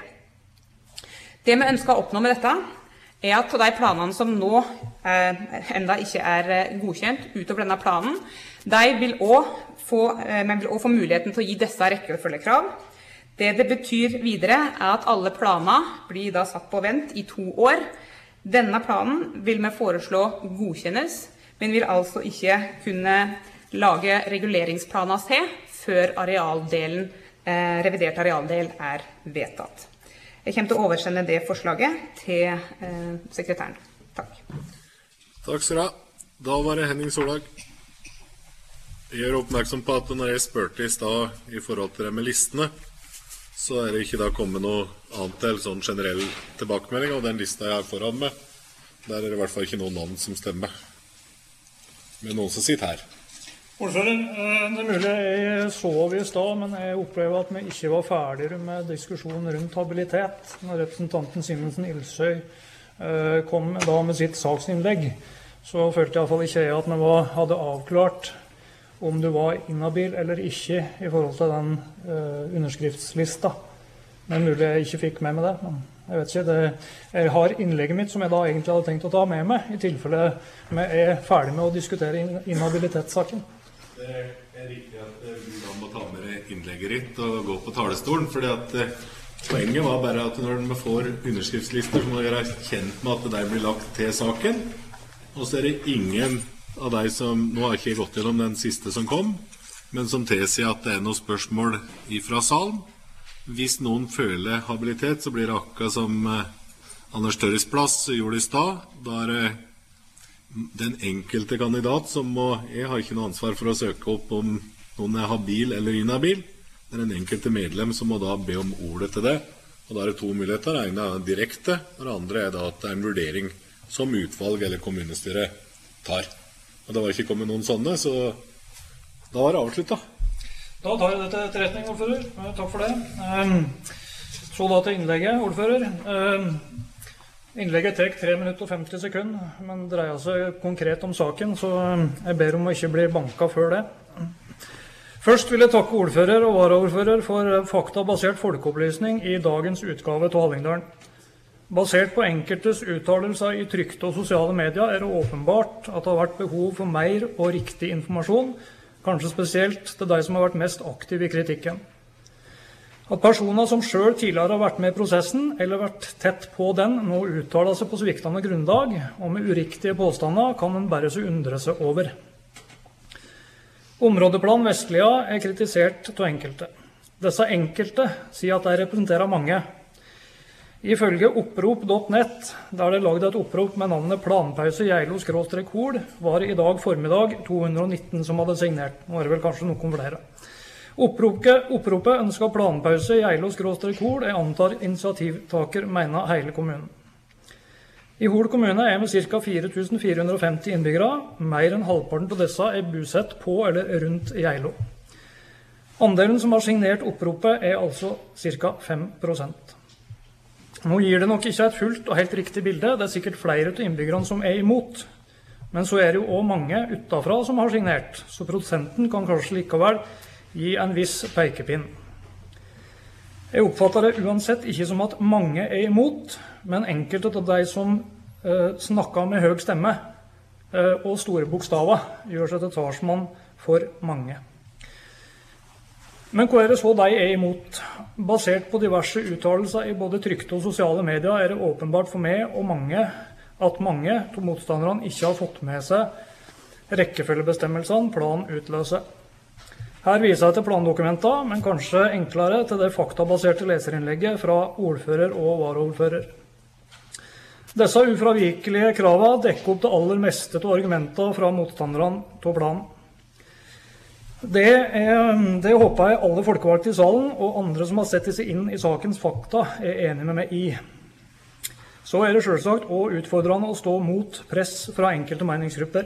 Det vi ønsker å oppnå med dette, er at de planene som nå eh, enda ikke er godkjent utover denne planen, de vil også få, eh, men vil også få muligheten til å gi disse rekkefølgekrav. Det det betyr videre er at alle planer blir da satt på vent i to år. Denne planen vil vi foreslå godkjennes, men vil altså ikke kunne lage reguleringsplaner til før arealdelen, eh, revidert arealdel er vedtatt. Jeg kommer til å oversende det forslaget til eh, sekretæren. Takk. Takk skal du ha. Da var det Henning Solhag. Jeg gjør oppmerksom på at når jeg spørte i stad i forhold til det med listene, så er det ikke da kommet noe annet til sånn generell tilbakemelding av den lista jeg har foran meg. Der er det i hvert fall ikke noen navn som stemmer. Men noen som sitter her. Ordfører, det er mulig jeg sov i stad, men jeg opplever at vi ikke var ferdige med diskusjonen rundt habilitet når representanten Simensen Ilsøy kom da med sitt saksinnlegg. Så følte i hvert fall ikke jeg at vi var, hadde avklart om du var inhabil eller ikke i forhold til den uh, underskriftslista. Det er mulig jeg ikke fikk med meg det, men jeg vet ikke. Det, jeg har innlegget mitt som jeg da egentlig hadde tenkt å ta med meg, i tilfelle vi er ferdig med å diskutere inhabilitetssaken. Det er riktig at du da må ta med innlegget ditt og gå på talestolen, fordi at poenget var bare at når vi får underskriftslister, så må vi være kjent med at det der blir lagt til saken, og så er det ingen av de som, nå har jeg ikke gått gjennom den siste som kom, men som tilsier at det er noen spørsmål ifra salen. Hvis noen føler habilitet, så blir det akkurat som Anders Tørres plass gjorde i stad. Da er det den enkelte kandidat som må, jeg har ikke noe ansvar for å søke opp om noen er habil eller inhabil. Det er den enkelte medlem som må da be om ordet til det. Og da er det to muligheter. Det ene er direkte, og det andre er da at det er en vurdering som utvalg eller kommunestyret tar. Og det var ikke kommet noen sånne, så da var det avsluttet. Da tar jeg det til etterretning, ordfører. Takk for det. Så da til innlegget, ordfører. Innlegget tek tre minutter og femti sekunder, men dreier seg konkret om saken, så jeg ber om å ikke bli banket før det. Først vil jeg takke ordfører og varaordfører for faktabasert folkeopplysning i dagens utgave til Hallingdalen. Basert på enkeltes uttalelser i trykte og sosiale medier er det åpenbart at det har vært behov for mer og riktig informasjon, kanskje spesielt til de som har vært mest aktive i kritikken. At personer som selv tidligere har vært med i prosessen, eller vært tett på den, nå uttaler seg på sviktende grunnlag, og med uriktige påstander, kan en bare så undre seg over. Områdeplan Vestlia er kritisert av enkelte. Disse enkelte sier at de representerer mange. Ifølge opprop punktum nett, der det er laget et opprop med navnet Planpause Geilo-Hol, var det i dag formiddag to hundre og nitten som hadde signert. Nå er det vel kanskje noen flere. Oppropet, oppropet ønsker planpause Geilo-Hol. Jeg antar initiativtaker mener hele kommunen. I Hol kommune er med ca. fire tusen fire hundre og femti innbyggere. Mer enn halvparten av disse er bosatt på eller rundt Geilo. Andelen som har signert oppropet er altså ca. fem prosent. Nå gir det nok ikke et fullt og helt riktig bilde. Det er sikkert flere av innbyggerne som er imot. Men så er det jo også mange utenfra som har signert, så prosenten kan kanskje likevel gi en viss pekepinn. Jeg oppfatter det uansett ikke som at mange er imot, men enkelte av de som eh, snakker med høy stemme eh, og store bokstaver gjør seg til talsmann for mange. Men hva er det så de er imot? Basert på diverse uttalelser i både trykte og sosiale medier er det åpenbart for meg og mange at mange av motstanderne ikke har fått med seg rekkefølgebestemmelsene planen utløser. Her viser jeg til plandokumenter, men kanskje enklere til det faktabaserte leserinnlegget fra ordfører og varaordfører. Disse ufravikelige kravene dekker opp det aller meste av argumentene fra motstanderne av planen. Det, er, det håper jeg alle folkevalgte i salen og andre som har sett seg inn i sakens fakta er enige med meg i. Så er det selvsagt også utfordrende å stå mot press fra enkelte meningsgrupper.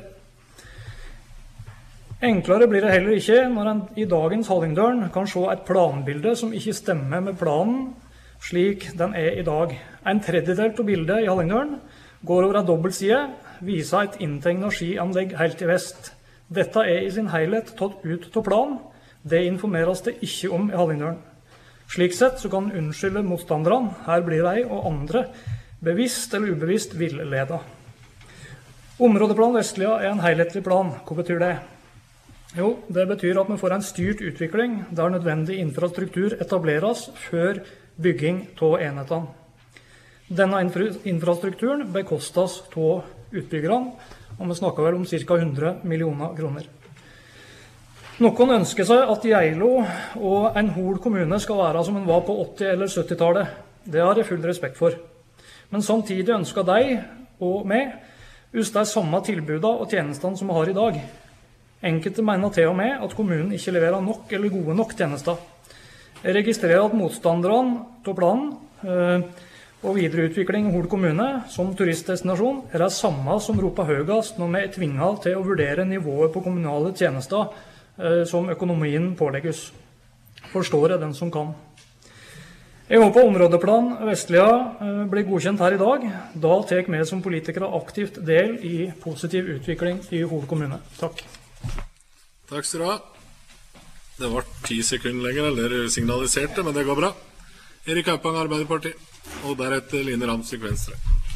Enklere blir det heller ikke når en i dagens Hallingdalen kan se et planbilde som ikke stemmer med planen slik den er i dag. En tredjedel av bildet i Hallingdalen går over en dobbeltside, viser et inntegnet skianlegg helt i vest. Dette er i sin helhet tatt ut av planen. Det informeres det ikke om i Hallingdalen. Slik sett så kan unnskylde motstanderne, her blir de og andre, bevisst eller ubevisst villedet. Områdeplan Vestlia er en helhetlig plan. Hva betyr det? Jo, det betyr at vi får en styrt utvikling der nødvendig infrastruktur etableres før bygging av enhetene. Denne infra infrastrukturen bekostes av utbyggerne, og vi snakker vel om ca. hundre millioner kroner. Noen ønsker seg at Geilo og en Hol kommune skal være som den var på åtti- eller syttitallet. Det har jeg full respekt for. Men samtidig ønsker de og meg oss de samme tilbudene og tjenestene som vi har i dag. Enkelte mener til og med at kommunen ikke leverer nok eller gode nok tjenester. Jeg registrerer at motstanderne av planen eh, og videreutvikling i Hol kommune som turistdestinasjon er det samme som roper høyest når vi er tvinget til å vurdere nivået på kommunale tjenester eh, som økonomien pålegges. Forstår jeg den som kan. Jeg håper områdeplan Vestlia eh, blir godkjent her i dag. Da tar vi som politikere aktivt del i positiv utvikling i Hol kommune. Takk. Takk skal du ha. Det var ti sekunder lenger, eller signaliserte, men det går bra. Erik Haupang, Arbeiderpartiet, og deretter Line Ramsvik, Venstre.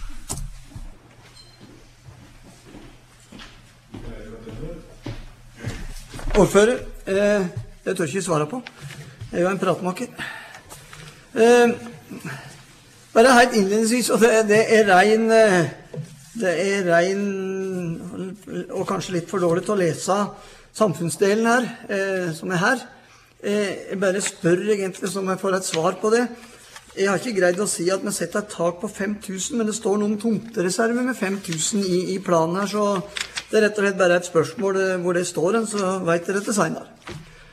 Ordfører, eh, jeg tør ikke svare på. Jeg er jo en pratmaker. Eh, bare helt innledningsvis, og det, det er rein, det er rein, og kanskje litt for dårlig til å lese samfunnsdelen her, eh, som er her. Eh, jeg bare spør egentlig, så jeg får et svar på det. Jeg har ikke greid å si at vi setter et tak på fem tusen, men det står noen tomtereserver med fem tusen i, i planen her, så det er rett og slett bare et spørsmål hvor det står en, så vet dere det senere.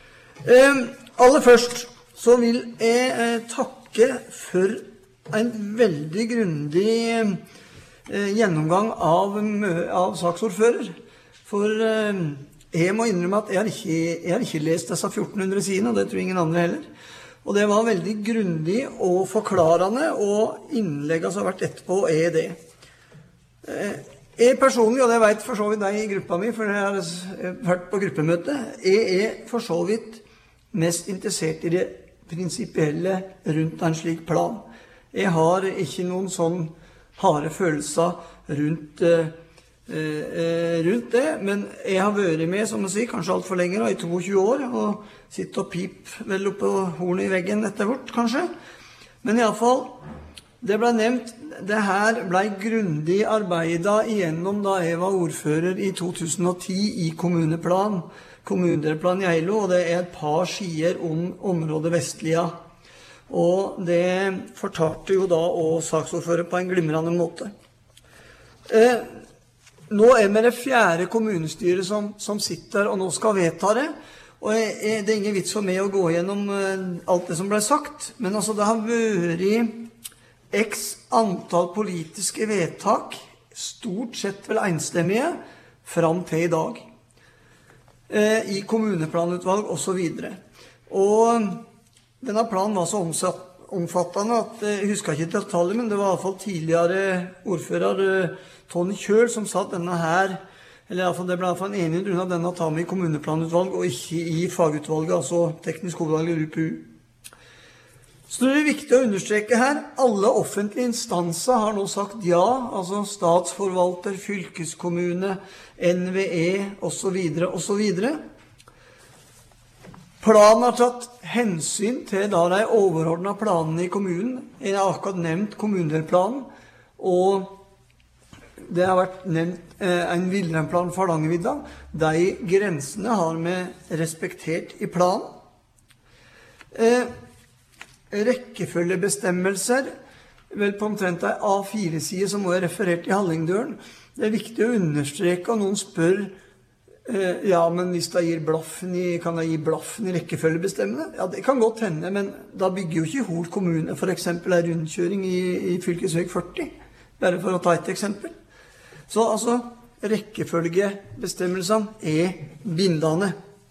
Eh, aller først så vil jeg eh, takke for en veldig grundig eh, gjennomgang av, av saksordfører. For eh, jeg må innrømme at jeg har ikke, jeg har ikke lest disse fjorten hundre sidene, og det tror ingen andre heller. Og det var veldig grundig og forklarende, og innlegget som har vært etterpå er det. Eh, jeg personlig, og det vet for så vidt deg i gruppa mi, for jeg har vært på gruppemøte, jeg er for så vidt mest interessert i det prinsipielle rundt en slik plan. Jeg har ikke noen sånn harde følelser rundt, eh, rundt det, men jeg har vært med, som man sier, kanskje alt for lenge, da, i tjueto år, og sitter og pip vel oppe på hornet i veggen etter hvert, kanskje. Men i alle fall, det ble nevnt, det her ble grundig arbeidet igjennom da jeg var ordfører i to tusen og ti i kommuneplan, kommunedelplan i Geilo, og det er et par sider om området Vestlia. Og det fortalte jo da og saksordfører på en glimrende måte. Eh, nå er vi det fjerde kommunestyret som, som sitter og nå skal vedta det, og jeg, jeg, det er ingen vits for meg å gå gjennom eh, alt det som ble sagt, men altså det har vært x antall politiske vedtak, stort sett vel enstemmige, fram til i dag, eh, i kommuneplanutvalg og så videre. Og denne planen var så omfattende at jeg husker ikke detaljer, men det var i hvert fall tidligere ordfører Tony Kjøl som sa at denne her, eller i hvert fall det ble i hvert fall en enighet rundt denne ta med i kommuneplanutvalg og ikke i fagutvalget, altså teknisk hovedvalg i U P U. Så det er viktig å understreke her, alle offentlige instanser har nå sagt ja, altså statsforvalter, fylkeskommune, N V E, og så videre, og så videre. Planen har tatt hensyn til da de overordnede planene i kommunen. Jeg har akkurat nevnt kommunedelplanen, og det har vært nevnt eh, en villreinplan for Hardangervidda. De grensene har vi respektert i planen. Eh, rekkefølgebestemmelser, vel på omtrent en A fire side som også er referert i Hallingdøren. Det er viktig å understreke, og noen spør, ja, men hvis det gir blaffen i, kan det gi blaffen i rekkefølgebestemmende? Ja, det kan godt hende, men da bygger jo ikke Hol kommune for eksempel en rundkjøring i, i fylkesveg førti, bare for å ta et eksempel. Så altså, rekkefølgebestemmelsene er bindende.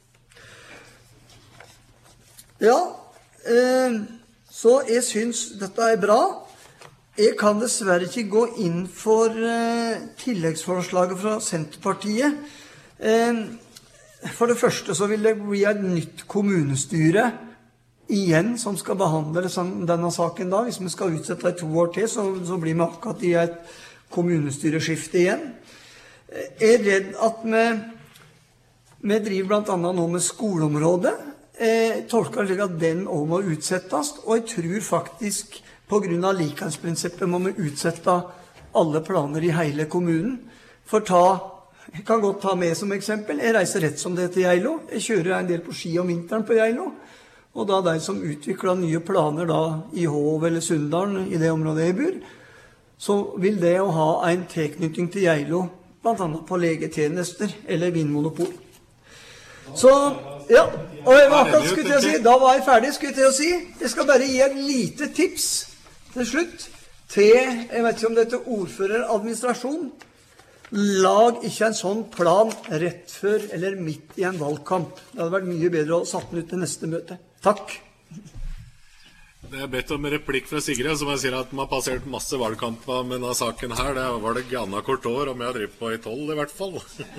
Ja, eh, så jeg synes dette er bra. Jeg kan dessverre ikke gå inn for eh, tilleggsforslaget fra Senterpartiet. For det første så vil det bli et nytt kommunestyre igjen som skal behandle denne saken da. Hvis vi skal utsette i to år til, så, så blir vi akkurat i et kommunestyreskifte igjen. Jeg er redd at vi, vi driver blant annet nå med skoleområdet. Jeg tolker slik at den også må utsettes, og jeg tror faktisk på grunn av likhetsprinsippet må vi utsette alle planer i hele kommunen. For ta Jeg kan godt ta med som eksempel. Jeg reiser rett som det til Geilo. Jeg kjører en del på ski om vinteren på Geilo. Og da de som utvikler nye planer da, i Hov eller Sunndalen, i det området jeg bor, så vil det å ha en tilknytning til Geilo, blant annet på legetjenester eller vindmonopol. Så, ja, og jeg var akkurat, skulle jeg si, da var jeg ferdig, skulle jeg si. Jeg skal bare gi et lite tips til slutt til, jeg vet ikke om det heter ordfører administrasjon. Lag ikke en sånn plan rett før eller midt i en valgkamp. Det hadde vært mye bedre å satt den ut til neste møte. Takk. Det er bedt om replikk fra Sigrid, som jeg sier at man har passert masse valgkamper med denne saken her. Det var det ganna kort år, om jeg har drivet på i tolv i hvert fall.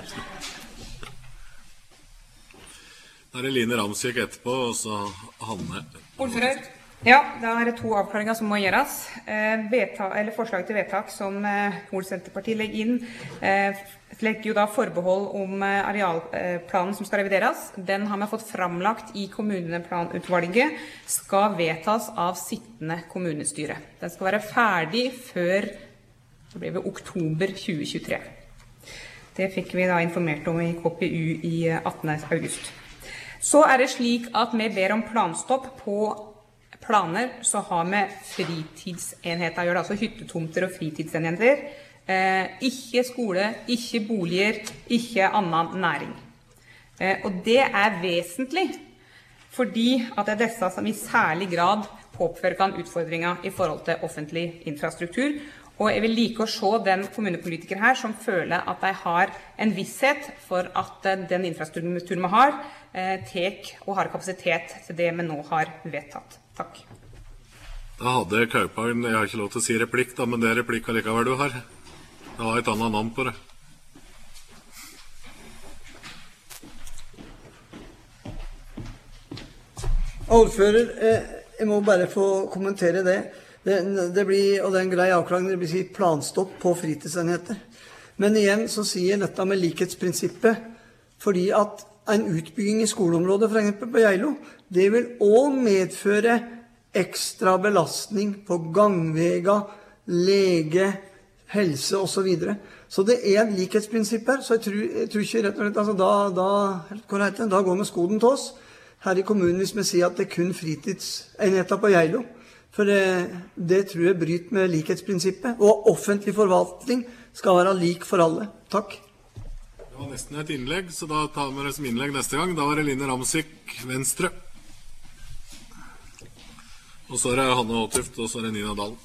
Da er det Line Ramsvik etterpå, og så Hanne. Ordfører. Ja, da er det to avklaringer som må gjøres. Eh, vedta, eller forslag til vedtak som eh, Hol Senterparti legger inn, eh, legger jo da forbehold om eh, arealplanen som skal revideres. Den har vi fått framlagt i kommuneplanutvalget, skal vedtas av sittende kommunestyre. Den skal være ferdig før, det blir ved oktober tjue tjuetre. Det fikk vi da informert om i K P U i attende august. Så er det slik at vi ber om planstopp på planer, så har vi fritidsenheter, gjør det altså hyttetomter og fritidsenheter. Eh, ikke skole, ikke boliger, ikke annen næring. Eh, og det er vesentlig, fordi at det er disse som i særlig grad påfører kan utfordringer i forhold til offentlig infrastruktur. Og jeg vil like å se den kommunepolitiker her som føler at de har en visshet for at den infrastrukturen vi har, eh, tek og har kapasitet til det vi nå har vedtatt. Takk. Da hadde Kaupang, jeg har ikke lov til å si replikk, da, men det er replikk allikevel du har. Jeg har et annet navn på det. Ordfører, eh, jeg må bare få kommentere det. Det, det blir, og det er en grei avklaring, det blir si planstopp på fritidsenheter. Men igjen så sier dette med likhetsprinsippet, fordi at en utbygging i skoleområdet, for eksempel på Geilo, det vil også medføre ekstra belastning på gangvega, lege, helse og så videre. Så det er en likhetsprinsipp her, så jeg tror, jeg tror ikke rett og slett, altså da, da, hva heter det, da går vi skoden til oss her i kommunen hvis vi sier at det er kun fritidsenheter på Geilo. For det, det tror jeg bryter med likhetsprinsippet. Og offentlig forvaltning skal være lik for alle. Takk. Det var nesten et innlegg, så da tar vi det som innlegg neste gang. Da var det Line Ramsik, Venstre. Og så er det Hanne Håtuft, og så er det Nina Dahl.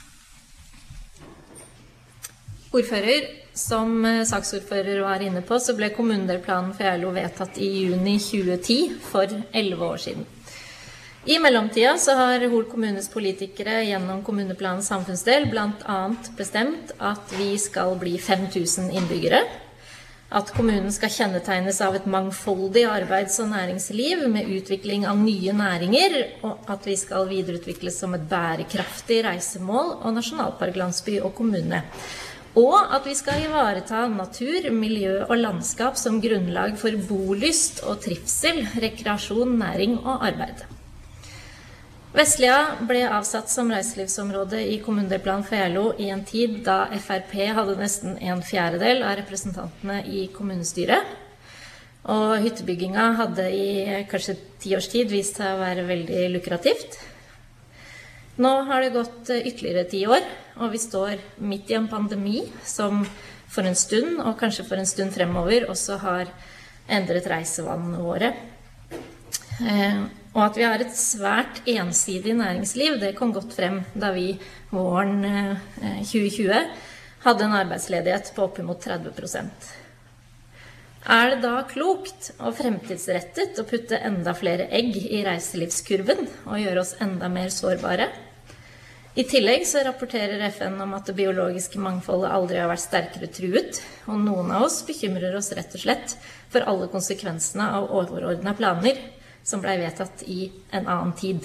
Ordfører, som saksordfører var inne på, så ble kommunedelplanen for Geilo vedtatt i juni tjue ti, for elleve år siden. I mellomtida så har Hol kommunes politikere gjennom kommuneplanens samfunnsdel blant annet bestemt at vi skal bli fem tusen innbyggere, at kommunen skal kjennetegnes av et mangfoldig arbeids- og næringsliv med utvikling av nye næringer, og at vi skal videreutvikles som et bærekraftig reisemål og nasjonalparklandsby og kommune. Og at vi skal ivareta natur, miljø og landskap som grunnlag for bolyst og trivsel, rekreasjon, næring og arbeid. Vestlia ble avsatt som reiselivsområde i kommunedelplanen for Geilo i en tid da F R P hadde nesten en fjerdedel av representantene i kommunestyret. Og hyttebygginga hadde i kanskje ti års tid vist seg å være veldig lukrativt. Nå har det gått ytterligere ti år, og vi står midt i en pandemi som for en stund, og kanskje for en stund fremover, også har endret reisevanene våre. Eh, og at vi har et svært ensidig næringsliv, det kom godt frem da vi våren eh, tjue tjue hadde en arbeidsledighet på oppimot tretti prosent. Er det da klokt og fremtidsrettet å putte enda flere egg i reiselivskurven og gjøre oss enda mer sårbare? I tillegg så rapporterer F N om at det biologiske mangfoldet aldri har vært sterkere truet, og noen av oss bekymrer oss rett og slett for alle konsekvensene av overordnede planer som ble vedtatt i en annen tid.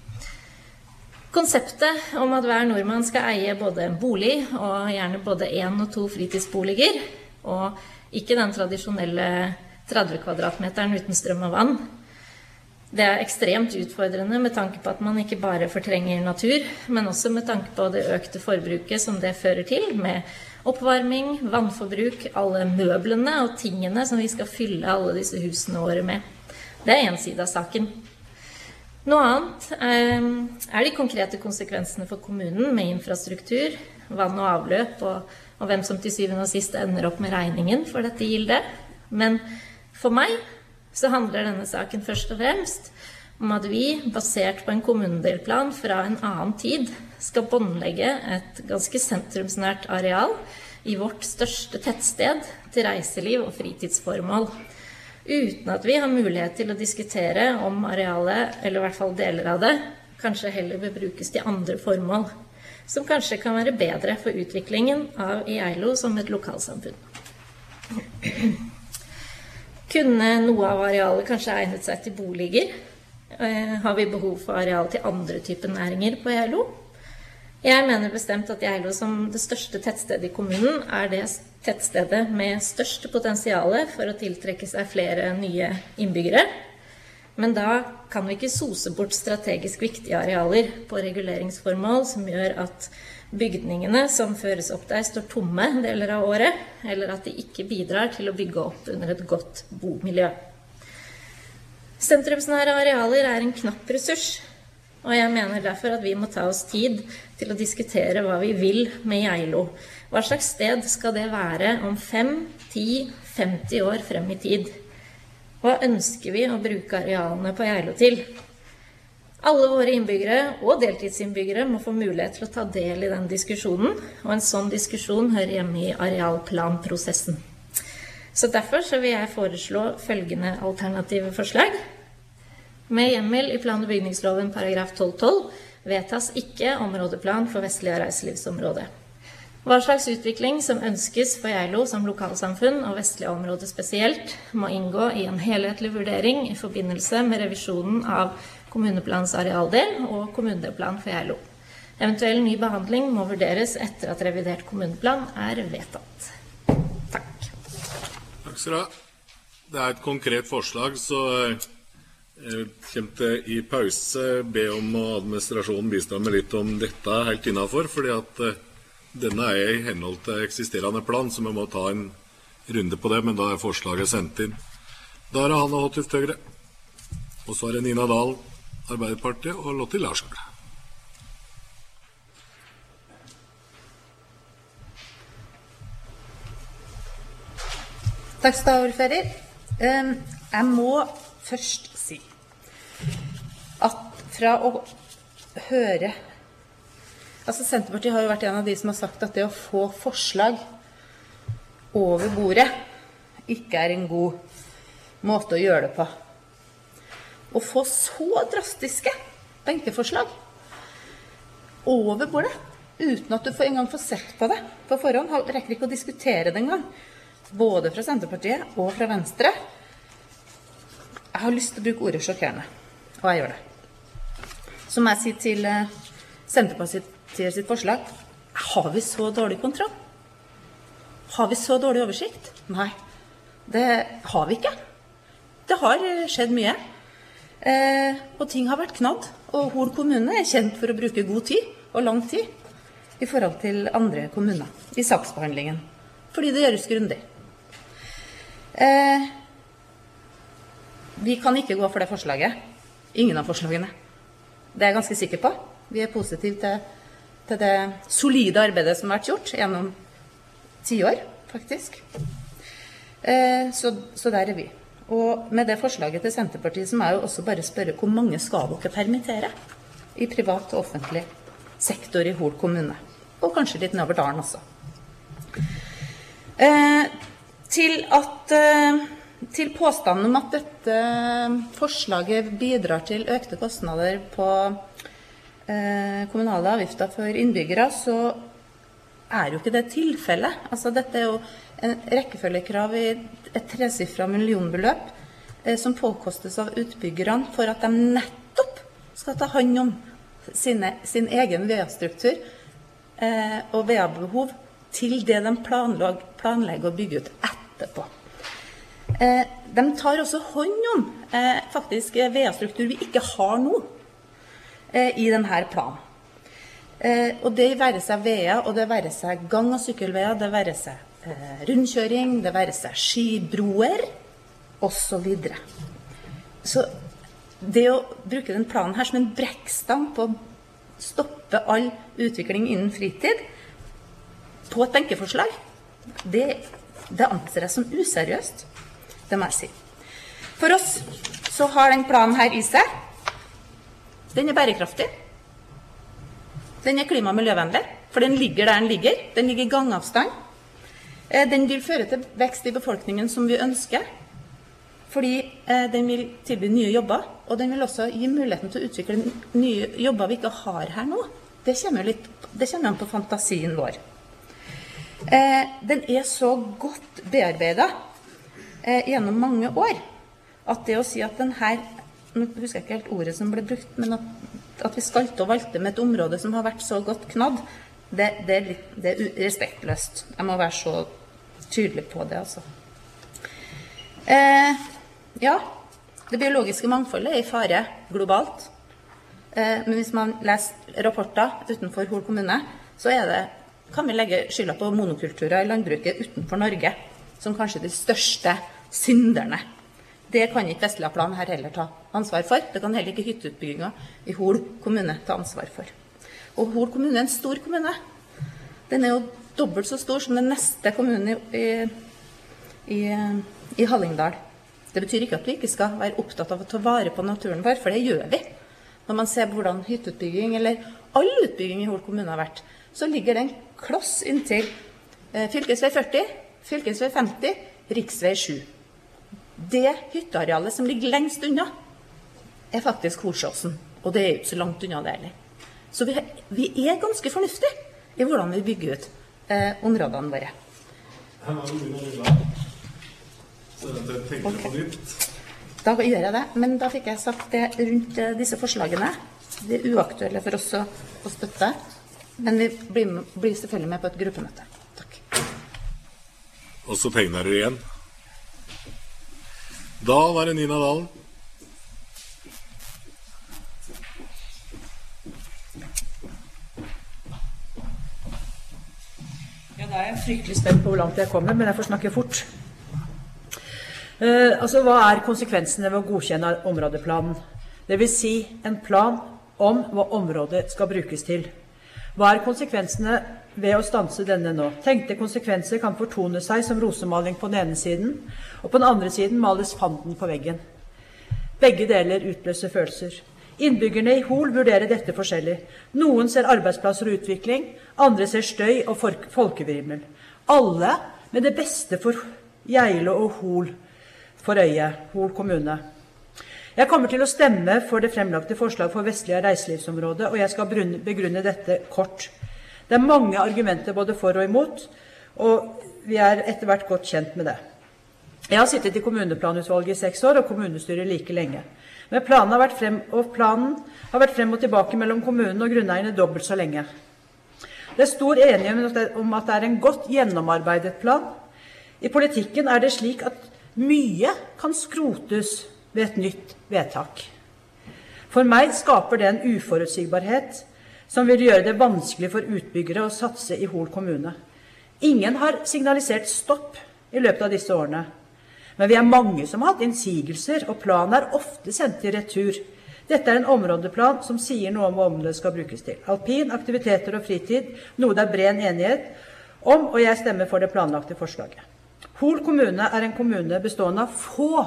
Konseptet om at hver nordmann skal eie både en bolig og gjerne både en og to fritidsboliger, og ikke den tradisjonelle tretti kvadratmeteren uten strøm og vann, det er ekstremt utfordrende med tanke på at man ikke bare fortrenger natur, men også med tanke på det økte forbruket som det fører til, med oppvarming, vannforbruk, alle møblene og tingene som vi skal fylle alle disse husene våre med. Det er en side av saken. Noe annet er de konkrete konsekvensene for kommunen med infrastruktur, vann og avløp, og, og hvem som til syvende og sist ender opp med regningen for dette gildet. Men for meg så handler denne saken først og fremst om at vi, basert på en kommunedelplan fra en annen tid, skal båndlegge et ganske sentrumsnært areal i vårt største tettsted til reiseliv og fritidsformål, uten at vi har mulighet til å diskutere om arealet, eller i hvert fall deler av det, kanskje heller vil brukes til andre formål, som kanskje kan være bedre for utviklingen av Geilo som et lokalsamfunn. Kunne noe av arealet kanskje egnet seg til boliger? Har vi behov for areal til andre typer næringer på Geilo? Jeg mener bestemt at Geilo som det største tettstedet i kommunen er det tettstedet med største potensiale for å tiltrekke seg flere nye innbyggere. Men da kan vi ikke sose bort strategisk viktige arealer på reguleringsformål som gjør at bygningene som føres opp der står tomme deler av året, eller at de ikke bidrar til å bygge opp under et godt bomiljø. Sentrumsnære arealer er en knapp ressurs, og jeg mener derfor at vi må ta oss tid til å diskutere hva vi vil med Geilo. Hva slags sted skal det være om fem, ti, femti år frem i tid? Hva ønsker vi å bruke arealene på Geilo til? Alle våre innbyggere og deltidsinnbyggere må få mulighet til å ta del i den diskusjonen, og en sånn diskusjon hører hjemme i arealplanprosessen. Så derfor så vil jeg foreslå følgende alternative forslag. Med hjemmel i plan- og bygningsloven paragraf tolv tolv vedtas ikke områdeplan for vestlige reiselivsområdet. Hva slags utvikling som ønskes for Geilo som lokalsamfunn og vestlige områder spesielt, må inngå i en helhetlig vurdering i forbindelse med revisjonen av kommuneplans arealdel og kommunedelplan for Geilo. Eventuell ny behandling må vurderes etter at revidert kommuneplan er vedtatt. Takk. Takk skal du ha. Det er et konkret forslag, så jeg kommer til i pause be om administrasjonen bistå med litt om dette er helt innenfor, fordi at denne er i henhold til eksisterende plan, så vi må ta en runde på det, men da er forslaget sendt inn. Da er det Hanne Håtuft Høyre, og så er det Nina Dahl, Arbeiderpartiet, og Lotte Larsen. Takk skal du ha, ordfører. Jeg må først si at fra å høre Altså Senterpartiet har jo vært en av de som har sagt at det å få forslag over bordet ikke er en god måte å gjøre det på. Å få så drastiske benkeforslag over bordet, uten at du får engang får sett på det på forhånd, rekker ikke å diskutere det engang, både fra Senterpartiet og fra Venstre. Jeg har lyst til å bruke ordet sjokkerende, og jeg gjør det. Så må jeg si til Senterpartiet til sitt forslag, har vi så dårlig kontroll? Har vi så dårlig oversikt? Nei, det har vi ikke. Det har skjedd mye, eh, og ting har vært knadd, og Hol kommune er kjent for å bruke god tid, og lang tid, i forhold til andre kommuner, i saksbehandlingen, fordi det gjøres grundig. Eh, vi kan ikke gå for det forslaget, ingen av forslagene. Det er jeg ganske sikker på. Vi er positive til til det solide arbeidet som har vært gjort gjennom ti år, faktisk. Eh, så, så der er vi. Og med det forslaget til Senterpartiet, så må jeg jo også bare spørre, hvor mange skal dere permittere i privat og offentlig sektor i Hol kommune? Og kanskje litt nedover dalen også. Eh, til at eh, til påstanden om at dette forslaget bidrar til økte kostnader på kommunale avgifter for innbyggere, så er jo ikke det tilfellet. Altså, dette er jo en rekkefølgekrav i et tresifret millionbeløp eh, som påkostes av utbyggerne for at de nettopp skal ta hånd om sine, sin egen V A-struktur eh, og V A-behov til det de planlegger, planlegger å bygge ut etterpå. Eh, de tar også hånd om eh, faktisk V A-struktur vi ikke har nå i denne planen. Eh, og det være seg veier, og det være seg gang- og sykkelveier, det være seg eh, rundkjøring, det være seg skibroer, og så videre. Så det å bruke den planen her som en brekkstang på å stoppe all utvikling innen fritid på et benkeforslag, det, det anser jeg som useriøst. Det må jeg si. For oss så har den planen her i seg. Den er bærekraftig. Den er klima- og miljøvennlig, for den ligger der den ligger. Den ligger i gangavstand. Den vil føre til vekst i befolkningen som vi ønsker, fordi den vil tilby nye jobber, og den vil også gi muligheten til å utvikle nye jobber vi ikke har her nå. Det kommer, litt, det kommer an på fantasien vår. Den er så godt bearbeidet gjennom mange år, at det å si at den her, nå husker jeg ikke helt ordet som ble brukt, men at, at vi skalte og valte med et område som har vært så godt knadd, det, det, er, litt, det er respektløst. Jeg må være så tydelig på det, altså. Eh, ja, det biologiske mangfoldet er i fare globalt. Eh, men hvis man leser rapporter utenfor Hol kommune, så er det, kan vi legge skylda på monokulturer i landbruket utenfor Norge, som kanskje de største synderne. Det kan ikke Vestlandplan her heller ta ansvar for. Det kan heller ikke hytteutbygginga i Hol kommune ta ansvar for. Og Hol kommune er en stor kommune. Den er jo dobbelt så stor som den neste kommunen i, i, i Hallingdal. Det betyr ikke at vi ikke skal være opptatt av å ta vare på naturen vår, for det gjør vi. Når man ser hvordan hytteutbygging, eller all utbygging i Hol kommune har vært, så ligger det en kloss inntil eh, fylkesvei førti, fylkesvei femti, riksvei sju. Det hyttearealet som ligger lengst unna, er faktisk Holsåsen, og det er ikke så langt unna det heller. Så vi, vi er ganske fornuftige i hvordan vi bygger ut eh, områdene våre. Okay. Da gjør jeg det, men da fikk jeg sagt det rundt eh, disse forslagene. Det er uaktuelle for oss å, å støtte, men vi blir, blir selvfølgelig med på et gruppemøte. Takk. Og så tegner dere igjen. Da var det Nina Dalen. Ja, da er jeg fryktelig spent på hvor langt jeg kommer, men jeg får snakke fort. Eh, altså, hva er konsekvensene ved å godkjenne områdeplanen? Det vil si en plan om hva området skal brukes til. Hva er konsekvensene ved å stanse denne nå? Tenkte konsekvenser kan fortone seg som rosemaling på den ene siden, og på den andre siden males fanden på veggen. Begge deler utløser følelser. Innbyggerne i Hol vurderer dette forskjellig. Noen ser arbeidsplasser og utvikling, andre ser støy og folkevrimmel. Alle med det beste for Geilo og Hol for øye, Hol kommune. Jeg kommer til å stemme for det fremlagte forslag for vestlige reiselivsområdet, og jeg skal begrunne dette kort. Det er mange argumenter både for og imot, og vi er etter hvert godt kjent med det. Jeg har sittet i kommuneplanutvalget i seks år, og kommunestyret like lenge. Men planen har vært frem, og planen har vært frem og tilbake mellom kommunen og grunneierne dobbelt så lenge. Det er stor enighet om at det er en godt gjennomarbeidet plan. I politikken er det slik at mye kan skrotes ved et nytt vedtak. For meg skaper det en uforutsigbarhet som vil gjøre det vanskelig for utbyggere å satse i Hol kommune. Ingen har signalisert stopp i løpet av disse årene. Men vi er mange som har hatt innsigelser, og planen er ofte sendt i retur. Dette er en områdeplan som sier noe om hva området skal brukes til. Alpin, aktiviteter og fritid, noe det er bred enighet om, og jeg stemmer for det planlagte forslaget. Hol kommune er en kommune bestående av få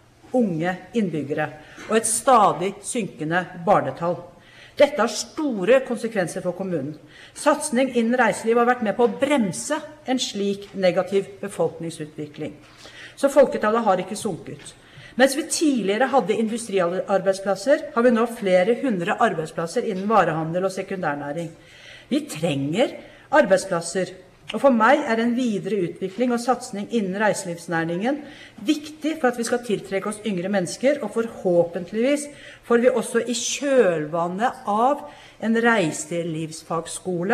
unge innbyggere og et stadig synkende barnetall. Dette har store konsekvenser for kommunen. Satsning innen reiseliv har vært med på å bremse en slik negativ befolkningsutvikling. Så folketallet har ikke sunket. Mens vi tidligere hadde industriarbeidsplasser, har vi nå flere hundre arbeidsplasser innen varehandel og sekundærnæring. Vi trenger arbeidsplasser, og for meg er en videre utvikling og satsning innen reiselivsnæringen viktig for at vi skal tiltrekke oss yngre mennesker, og forhåpentligvis får vi også i kjølvannet av en reiselivsfagskole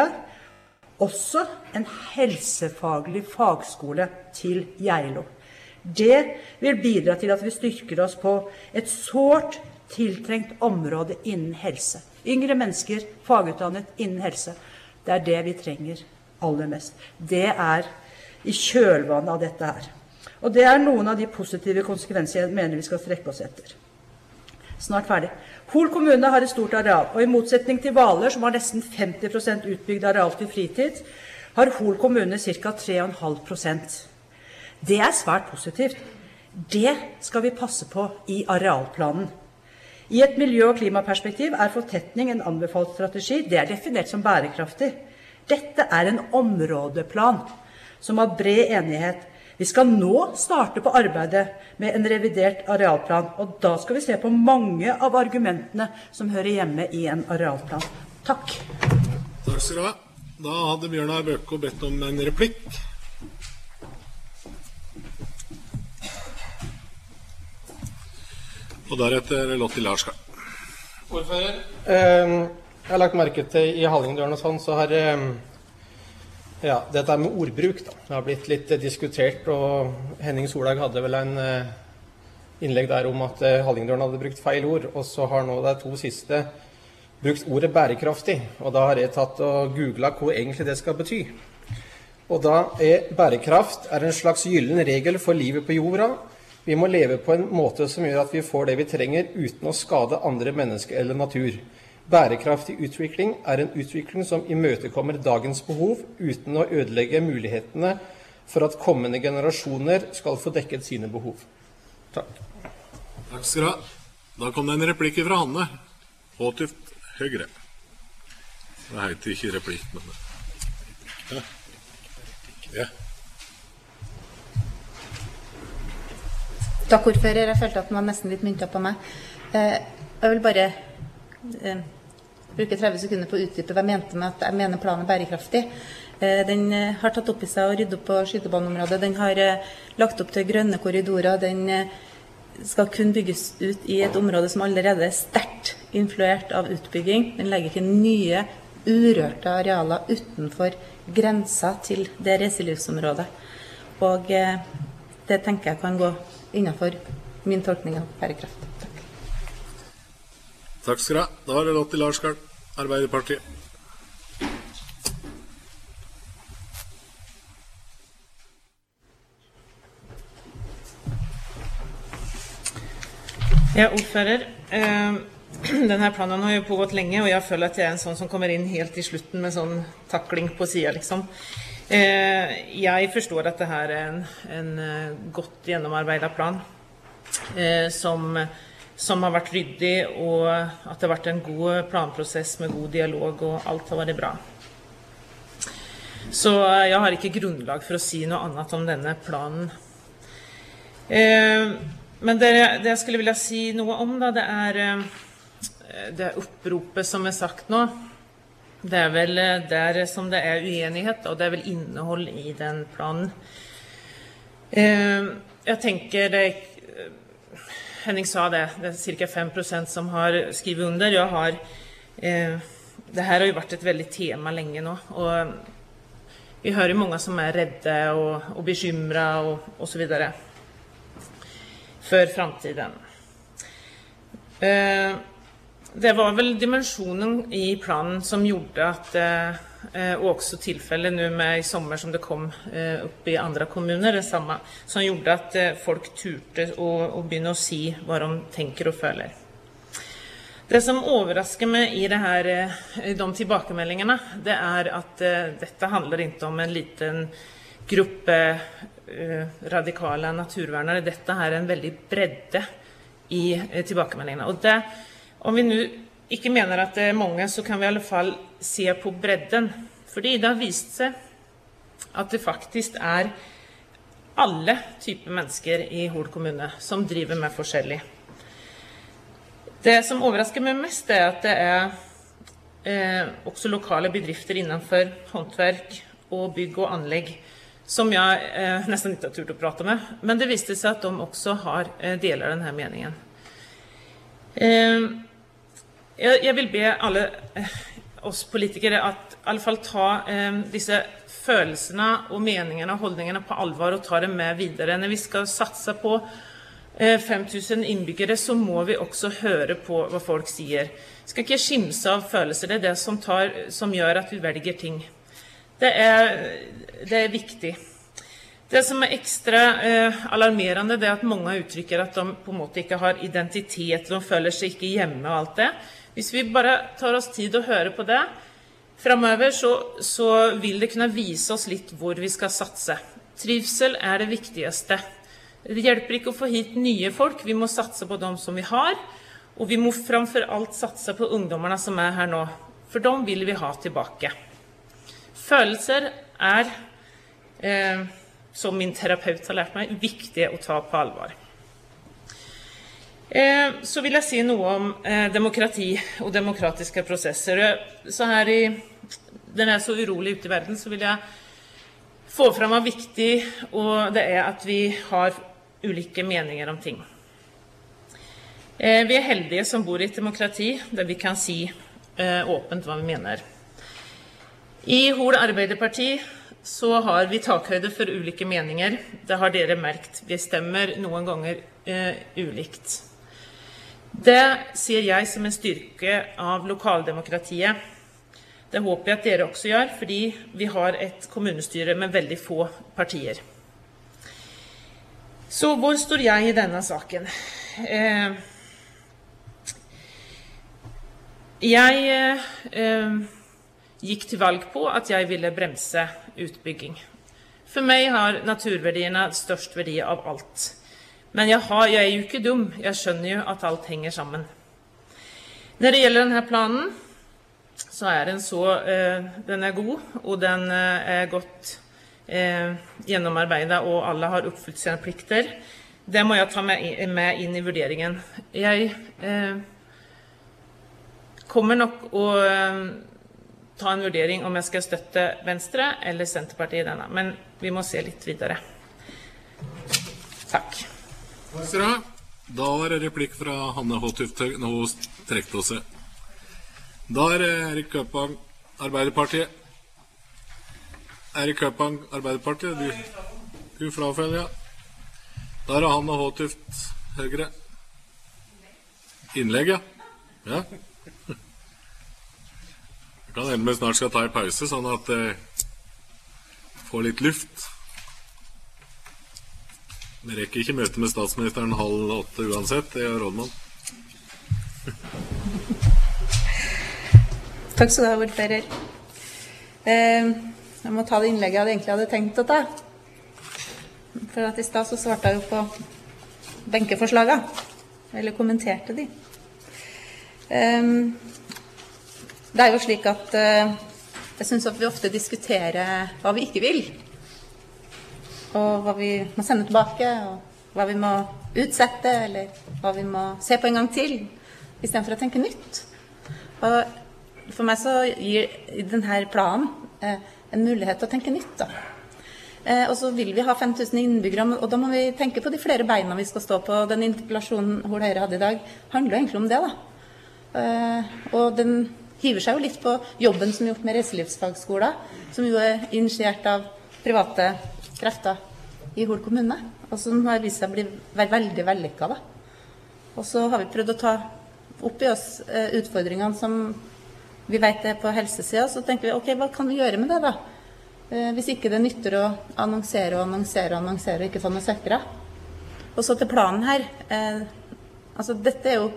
også en helsefaglig fagskole til Geilo. Det vil bidra til at vi styrker oss på et sårt tiltrengt område innen helse. Yngre mennesker, fagutdannet innen helse. Det er det vi trenger aller mest. Det er i kjølvannet av dette her. Og det er noen av de positive konsekvenser jeg mener vi skal strekke oss etter. Snart ferdig. Hol kommune har et stort areal, og i motsetning til Hvaler, som har nesten femti prosent utbygd areal til fritid, har Hol kommune ca. tre komma fem prosent. Det er svært positivt. Det skal vi passe på i arealplanen. I et miljø- og klimaperspektiv er fortetning en anbefalt strategi. Det er definert som bærekraftig. Dette er en områdeplan som har bred enighet. Vi skal nå starte på arbeidet med en revidert arealplan, og da skal vi se på mange av argumentene som hører hjemme i en arealplan. Takk. Takk skal du ha. Da hadde Bjørnar Bøkko bedt om en replikk. Og deretter Lotti Larska. Ordfører, eh, jeg har lagt merke til i Hallingdølen og sånn, så har eh, ja, dette med ordbruk da. Det har blitt litt eh, diskutert, og Henning Solberg hadde vel en eh, innlegg der om at eh, Hallingdølen hadde brukt feil ord, og så har nå de to siste brukt ordet bærekraftig, og da har jeg tatt og googlet hva egentlig det skal bety. Og da er bærekraft er en slags gyllen regel for livet på jorda. Vi må leve på en måte som gjør at vi får det vi trenger uten å skade andre mennesker eller natur. Bærekraftig utvikling er en utvikling som imøtekommer dagens behov uten å ødelegge mulighetene for at kommende generasjoner skal få dekket sine behov. Takk. Takk skal du ha. Da kom det en replikk fra Hanne. Håtuft Høyre. Det heter ikke replikk, men ja. Ja. Takk, ordfører. Jeg følte at den var nesten litt myntet på meg. Eh, jeg vil bare eh, bruke tretti sekunder på å utdype hva jeg mente med at jeg mener planen er bærekraftig. Eh, den eh, har tatt opp i seg å rydde opp på skytebaneområdet. Den har eh, lagt opp til grønne korridorer. Den eh, skal kun bygges ut i et område som allerede er sterkt influert av utbygging. Den legger ikke nye, urørte arealer utenfor grensa til det reiselivsområdet. Og eh, det tenker jeg kan gå innenfor min tolkning av bærekraft. Takk. Takk skal du ha. Da har det låt til Lars Karl, Arbeiderpartiet. Ja, ordfører. Eh, denne planen har jo pågått lenge, og jeg føler at jeg er en sånn som kommer inn helt i slutten med sånn takling på siden, liksom. Eh, jeg forstår at det her er en, en godt gjennomarbeidet plan eh, som, som har vært ryddig, og at det har vært en god planprosess med god dialog, og alt har vært bra. Så jeg har ikke grunnlag for å si noe annet om denne planen. Eh, men det, det jeg skulle vilja si noe om, da, det er det oppropet som er sagt nå. Det er vel der som det er uenighet, og det er vel innhold i den planen. Eh, jeg tenker, det, Henning sa det, det er cirka fem prosent som har skrivet under. Jeg har, eh, det her har jo vært et veldig tema lenge nå, og vi hører mange som er redde og, og bekymret og, og så videre for fremtiden. Eh, Det var vel dimensjonen i planen som gjorde at, eh, og også tilfellet nå med i sommer som det kom eh, opp i andre kommuner, det samme, som gjorde at eh, folk turte å, å begynne å si hva de tenker og føler. Det som overrasker meg i det her, eh, de tilbakemeldingene, det er at eh, dette handler ikke om en liten gruppe eh, radikale naturvernere. Dette her er en veldig bredde i eh, tilbakemeldingene. Og det Om vi nu ikke mener at det er mange, så kan vi i alle fall se på bredden. Fordi det har vist seg at det faktisk er alle typer mennesker i Hol kommune som driver med forskjellig. Det som overrasker meg mest er at det er eh, også lokale bedrifter innenfor håndverk og bygg og anlegg som jeg eh, nesten ikke har turt å prate med. Men det viste seg at de også har eh, deler denne meningen. Eh, Jeg, jeg vil be alle eh, oss politikere at i alle fall ta eh, disse følelsene og meningene og holdningene på alvor og ta det med videre. Når vi skal satse på eh, fem tusen innbyggere, så må vi også høre på hva folk sier. Vi skal ikke skimse av følelser, det er det som, tar, som gjør at vi velger ting. Det er, det er viktig. Det som er ekstra eh, alarmerende, det er at mange uttrykker at de på en måte ikke har identitet, de føler seg ikke hjemme og alt det. Hvis vi bare tar oss tid å høre på det, fremover så, så vil det kunne vise oss litt hvor vi skal satse. Trivsel er det viktigste. Det hjelper ikke å få hit nye folk, vi må satse på dem som vi har, og vi må framfor alt satse på ungdommerne som er her nå, for dem vil vi ha tilbake. Følelser er, eh, som min terapeut har lært meg, viktig å ta på alvor. Eh, så vil jeg si noe om eh, demokrati og demokratiske prosesser. Så her i, den er så urolig ute i verden, så vil jeg få frem hva viktig, og det er at vi har ulike meninger om ting. Eh, vi er heldige som bor i et demokrati, der vi kan si eh, åpent hva vi mener. I Hol Arbeiderparti så har vi takhøyde for ulike meninger. Det har dere merkt. Vi stemmer noen ganger eh, ulikt. Det ser jeg som en styrke av lokaldemokratiet. Det håper jeg at dere også gjør, fordi vi har et kommunestyre med veldig få partier. Så hvor står jeg i denne saken? Eh, jeg eh, gikk til valg på at jeg ville bremse utbygging. For meg har naturverdiene størst verdi av alt. Men jeg, har, jeg er jo ikke dum. Jeg skjønner jo at alt henger sammen. Når det gjelder denne planen, så er den så, eh, den er god, og den eh, er godt eh, gjennomarbeidet, og alle har oppfylt sine plikter. Det må jeg ta med, med inn i vurderingen. Jeg eh, kommer nok å eh, ta en vurdering om jeg skal støtte Venstre eller Senterpartiet i denne, men vi må se litt videre. Takk. Takk skal du ha. Da er det replikk fra Hanne Håtuft nå trekte oss. Da er Erik Køpang, Arbeiderpartiet. Erik Køpang, Arbeiderpartiet, du, du frafølger, ja. Da er det Hanne Håtuft, Høyre. Innlegg, ja. Ja. Det kan hende vi snart skal ta en pause, sånn at det får litt luft. Vi rekker ikke møte med statsministeren halv åtte uansett, det er rådmann. Takk skal du ha, ordfører. Eh, jeg må ta det innlegget jeg hadde egentlig hadde tenkt å ta. For at i sted så svarte jeg jo på benkeforslaget, eller kommenterte de. Eh, det er jo slik at eh, jeg synes at vi ofte diskuterer hva vi ikke vil. Og hva vi må sende tilbake, og hva vi må utsette, eller hva vi må se på en gang til, i stedet for å tenke nytt. Og for meg så gir denne planen eh, en mulighet til å tenke nytt. Da. Eh, og så vil vi ha fem tusen innbyggere, og da må vi tenke på de flere beina vi skal stå på. Den interpellasjonen Hol Høyre hadde i dag handler jo egentlig om det. Da. Eh, og den hiver seg jo litt på jobben som er gjort med reiselivsfagskoler, som jo er initiert av private krefter i Hol kommune, og som har vist seg å bli veldig vellykket. Og så har vi prøvd å ta opp i oss eh, utfordringene som vi vet er på helsesiden, så tenker vi, ok, hva kan vi gjøre med det da? Eh, hvis ikke det nytter å annonsere og annonsere og annonsere og ikke få noen søkere. Og så til planen her, eh, altså dette er jo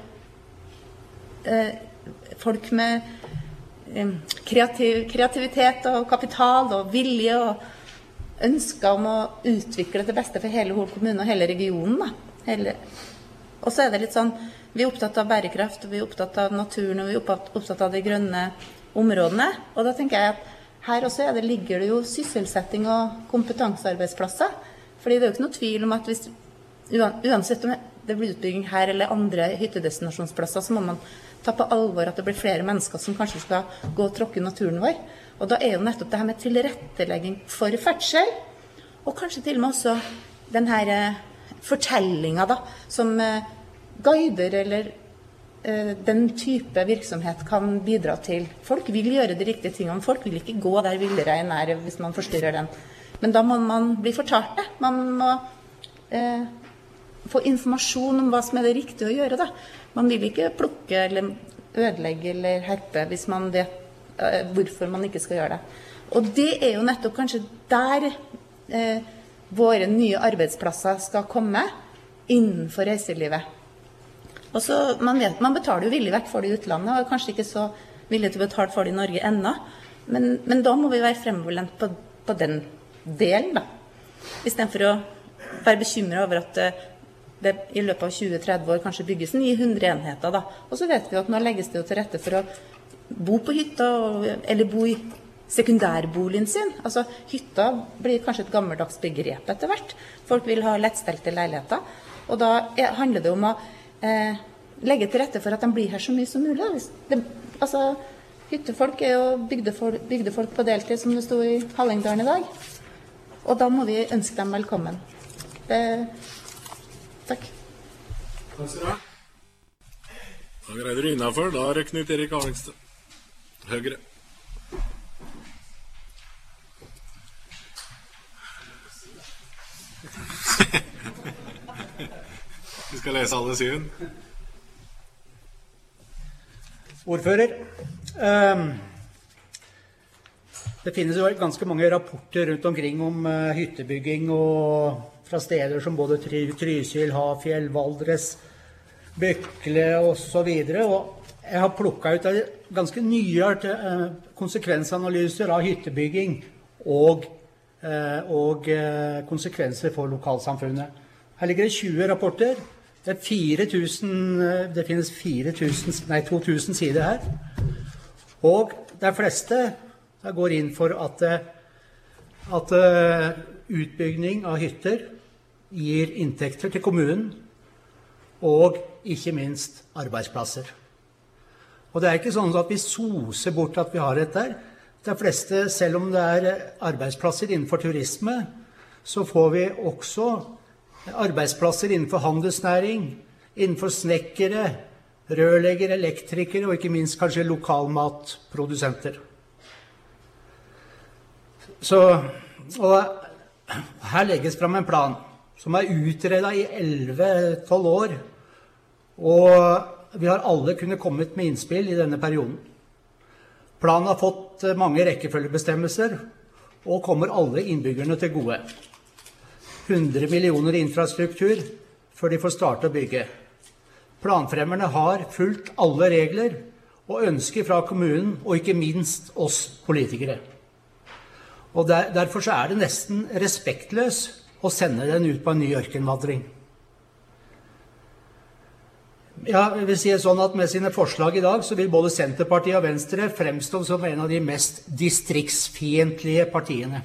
eh, folk med eh, kreativ, kreativitet og kapital og vilje og ønsker om å utvikle det beste for hele Hol kommune og hele regionen. Da. Hele. Og så er det litt sånn, vi er opptatt av bærekraft, vi er opptatt av naturen, og vi er opptatt av de grønne områdene. Og da tenker jeg at her også er det, ligger det jo sysselsetting og kompetansearbeidsplasser. Fordi det er jo ikke noe tvil om at hvis, uansett om det blir utbygging her eller andre hyttedestinasjonsplasser, så må man ta på alvor at det blir flere mennesker som kanskje skal gå og tråkke i naturen vår. Og da er jo nettopp det her med tilrettelegging for ferdsel, og kanskje til og med også den her eh, fortellingen da, som eh, guider eller eh, den type virksomhet kan bidra til. Folk vil gjøre de riktige tingene, folk vil ikke gå der villreinen er hvis man forstyrrer den. Men da må man bli fortalt det. Man må eh, få informasjon om hva som er det riktige å gjøre. Da. Man vil ikke plukke eller ødelegge eller herpe hvis man vet hvorfor man ikke skal gjøre det. Og det er jo nettopp kanskje der eh, våre nye arbeidsplasser skal komme innenfor reiselivet. Og så, man vet, man betaler jo villig vekk for det i utlandet, og er kanskje ikke så villig til å betale for det i Norge ennå, men, men da må vi være fremoverlent på, på den delen da. I stedet for å være bekymret over at det i løpet av tjue til tretti år kanskje bygges ni hundre enheter da. Og så vet vi at nå legges det jo til rette for å bo på hytta, eller bo i sekundærboligen sin. Altså, hytta blir kanskje et gammeldags begrep etter hvert. Folk vil ha lettstelte leiligheter. Og da er, handler det om å eh, legge til rette for at de blir her så mye som mulig. Det, altså, hyttefolk er jo bygdefolk, bygdefolk på deltid, som det stod i Hallingdalen i dag. Og da må vi ønske dem velkommen. Det, takk. Takk skal du ha. Da greier du innenfor. Da er det Knut Erik Avingstad. Høyre. Vi skal lese alle syven. Ordfører, um, det finnes jo ganske mange rapporter rundt omkring om uh, hyttebygging og fra steder som både Trysil, Hafjell, Valdres, Bøkle og så videre, og jeg har plukket ut ganske nye konsekvensanalyser av hyttebygging og, og konsekvenser for lokalsamfunnet. Her ligger det tjue rapporter. Det, er fire tusen, det finnes fire tusen, nei, to tusen sider her. Og de fleste går inn for at, at utbygging av hytter gir inntekter til kommunen, og ikke minst arbeidsplasser. Og det er ikke sånn at vi soser bort at vi har dette der. De fleste, selv om det er arbeidsplasser innenfor turisme, så får vi også arbeidsplasser innenfor handelsnæring, innenfor snekkere, rørleggere, elektrikere og ikke minst kanskje lokalmatprodusenter. Så, og her legges fram en plan som er utredet i elleve tolv år, og vi har alle kunnet kommet med innspill i denne perioden. Planen har fått mange rekkefølgebestemmelser og kommer alle innbyggerne til gode. hundre millioner i infrastruktur før de får starte å bygge. Planfremmerne har fulgt alle regler og ønsker fra kommunen, og ikke minst oss politikere. Og der, derfor så er det nesten respektløst å sende den ut på en ny ørkenvandring. Ja, jeg vil si sånn at med sine forslag i dag så vil både Senterpartiet og Venstre fremstå som en av de mest distriktsfiendtlige partiene.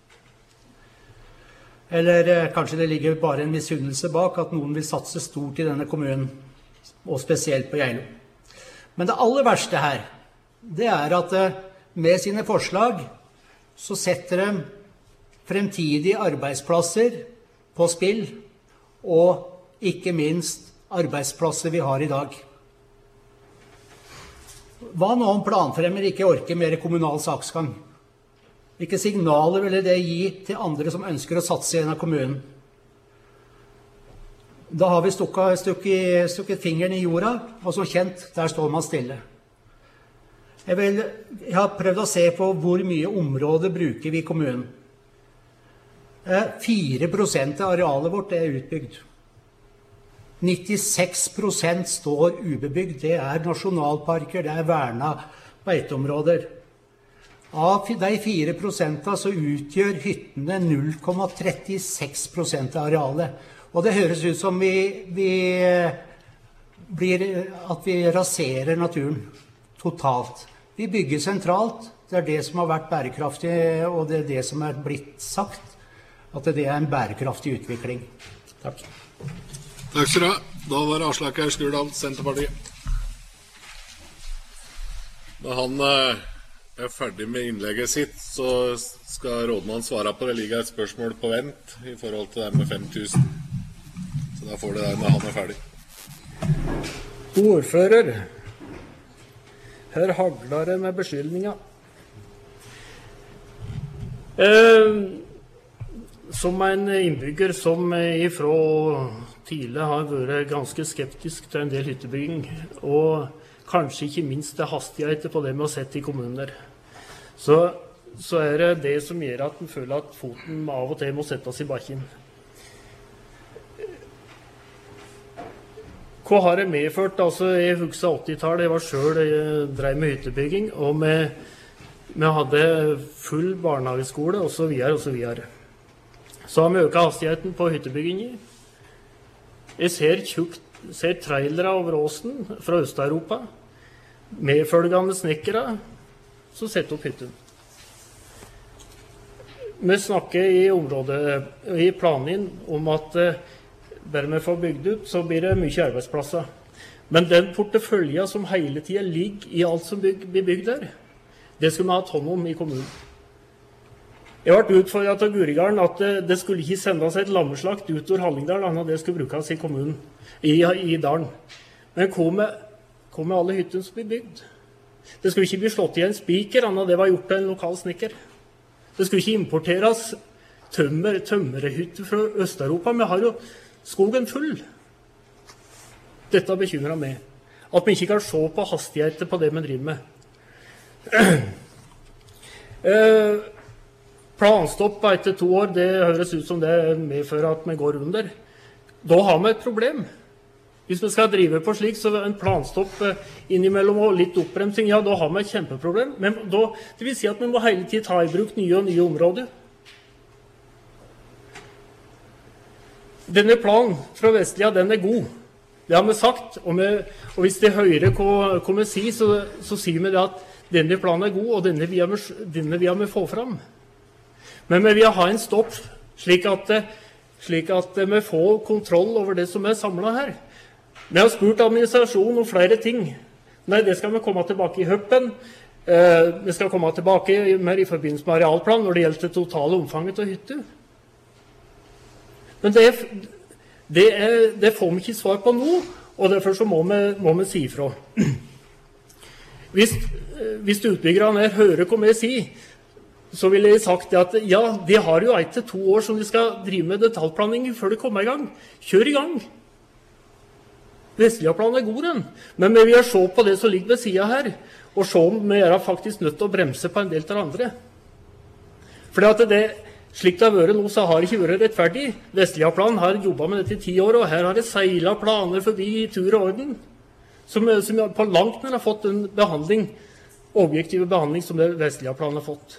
Eller eh, kanskje det ligger bare en misunnelse bak at noen vil satse stort i denne kommunen, og spesielt på Geilo. Men det aller verste her, det er at eh, med sine forslag så setter de fremtidige arbeidsplasser på spill, og ikke minst arbeidsplasser vi har i dag. Hva nå om planfremmer ikke orker mer kommunal saksgang? Hvilke signaler ville det gi til andre som ønsker å satse i denne kommunen? Da har vi stukket, stukket, stukket fingeren i jorda, og så kjent, der står man stille. Jeg, vil, jeg har prøvd å se på hvor mye område bruker vi i kommunen. fire prosent av arealet vårt er utbygd. nittiseks prosent står ubebygd. Det er nasjonalparker, det er verna beiteområder. Av de fire prosentene så utgjør hyttene null komma trettiseks prosent av arealet. Og det høres ut som vi, vi blir, at vi raserer naturen totalt. Vi bygger sentralt. Det er det som har vært bærekraftig, og det er det som er blitt sagt, at det er en bærekraftig utvikling. Takk. Takk skal du ha. Da var det Aslak Aur Skurdal, Senterpartiet. Da han eh, er ferdig med innlegget sitt, så skal rådmannen svare på det. Ligger et spørsmål på vent i forhold til det med fem tusen. Så da får det der når han er ferdig. Ordfører, her hagler det med beskyldninger. Eh, som en innbygger som ifra tidlig har vært ganske skeptisk til en del hyttebygging, og kanskje ikke minst til hastigheter på det med å sette i kommuner, så, så er det det som gjør at en føler at foten av og til må settes i bakken. Hva har det medført? Altså, jeg husker åttitallet, jeg var selv, jeg drev med hyttebygging, og vi, vi hadde full barnehageskole, og så videre, og så videre. Så har vi øket hastigheten på hyttebyggingen. Jeg ser, tjukt, ser trailere over åsen fra Øst-Europa, medfølgende snekkere, som setter opp hytten. Vi snakker i området, i planen om at bare vi får bygd ut, så blir det mye arbeidsplasser. Men den porteføljen som hele tiden ligger i alt som bygg, blir bygd der, det skal vi ha hånd om i kommunen. Jeg ble utfordret av Gurigarden at det skulle ikke sendes et lammeslakt ut over Hallingdal, annet det skulle brukes i kommunen, i, i dalen. Men hva med, hva med alle hyttene som blir bygd? Det skulle ikke bli slått i en spiker, annet det var gjort av en lokal snekker. Det skulle ikke importeres tømmer, tømmerhytter fra Øst-Europa. Vi har jo skogen full. Dette bekymrer meg. At vi ikke kan se på hastigheter på det vi driver med. eh, Planstopp etter to år, det høres ut som det medfører at vi går under. Da har vi et problem. Hvis vi skal drive på slik, så en planstopp innimellom og litt oppbremsing, ja, da har vi et kjempeproblem. Men da, det vil si at vi må hele tiden ta i bruk nye og nye områder. denne planen fra Vestlia, den er god. Det har vi sagt, og, vi, og hvis det høyere hva vi sier, så, så sier vi det at denne planen er god, og denne vil vi, denne vil vi få fram. Men vi vil ha en stopp, slik at, slik at vi får kontroll over det som er samlet her. Vi har spurt administrasjonen om flere ting. Nei, det skal vi komme tilbake i høppen. Eh, vi skal komme tilbake mer i forbindelse med arealplan når det gjelder det totale omfanget av hytter. Men det, det, er, det får vi ikke svar på nå, og derfor så må vi, må vi si ifra. Hvis, hvis utbyggerne er hører hva vi sier, så ville jeg sagt at ja, de har jo ett til to år som de skal drive med detaljplanning før de kommer i gang. Kjør i gang! Vestlia-planen er god den, men vi vil se på det som ligger ved siden her, og se om vi er faktisk nødt til å bremse på en del til andre. For at det, slik det har vært nå, så har det ikke vært rettferdig. Vestlia-planen har jobbet med dette i ti år, og her har det seilet planer forbi i tur og orden, som, som på langt nær har fått en behandling, objektive behandling som det Vestlia-planen har fått.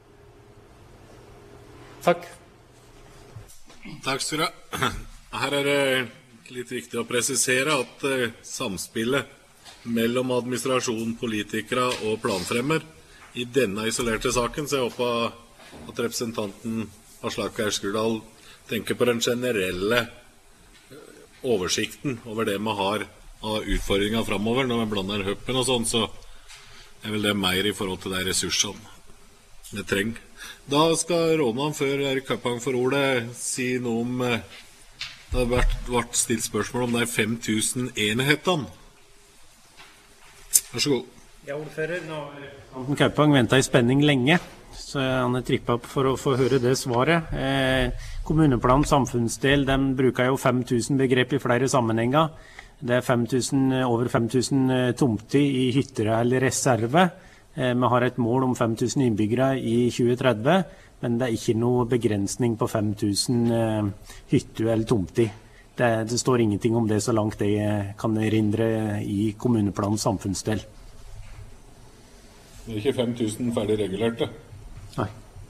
Takk. Takk skal du ha. Her er det litt viktig å presisere at uh, samspillet mellom administrasjon, politikere og planfremmer i denne isolerte saken, så jeg håper at representanten Aslak Aurskurdal tenker på den generelle oversikten over det man har av utfordringer fremover. Når man blander høppen og sånn, så er vel det mer i forhold til de ressursene vi trenger. Da skal rådmannen, før Erik Kappang får ordet, si noe om det har vært, vært stilt spørsmål om de fem tusen enhetene. Vær så god. Ja, ordfører, nå har representanten Kappang ventet i spenning lenge, så han er trippet opp for å få høre det svaret. Eh, kommuneplan samfunnsdel, de bruker jo fem tusen begrep i flere sammenhenger. Det er fem tusen, over fem tusen tomter i hytter eller reserve. Vi har et mål om fem tusen innbyggere i tjue tretti, men det er ikke noe begrensning på fem tusen hytter eller tomter. Det, det står ingenting om det så langt jeg kan erindre i kommuneplanens samfunnsdel. Det er ikke fem tusen ferdig regulerte? Nei.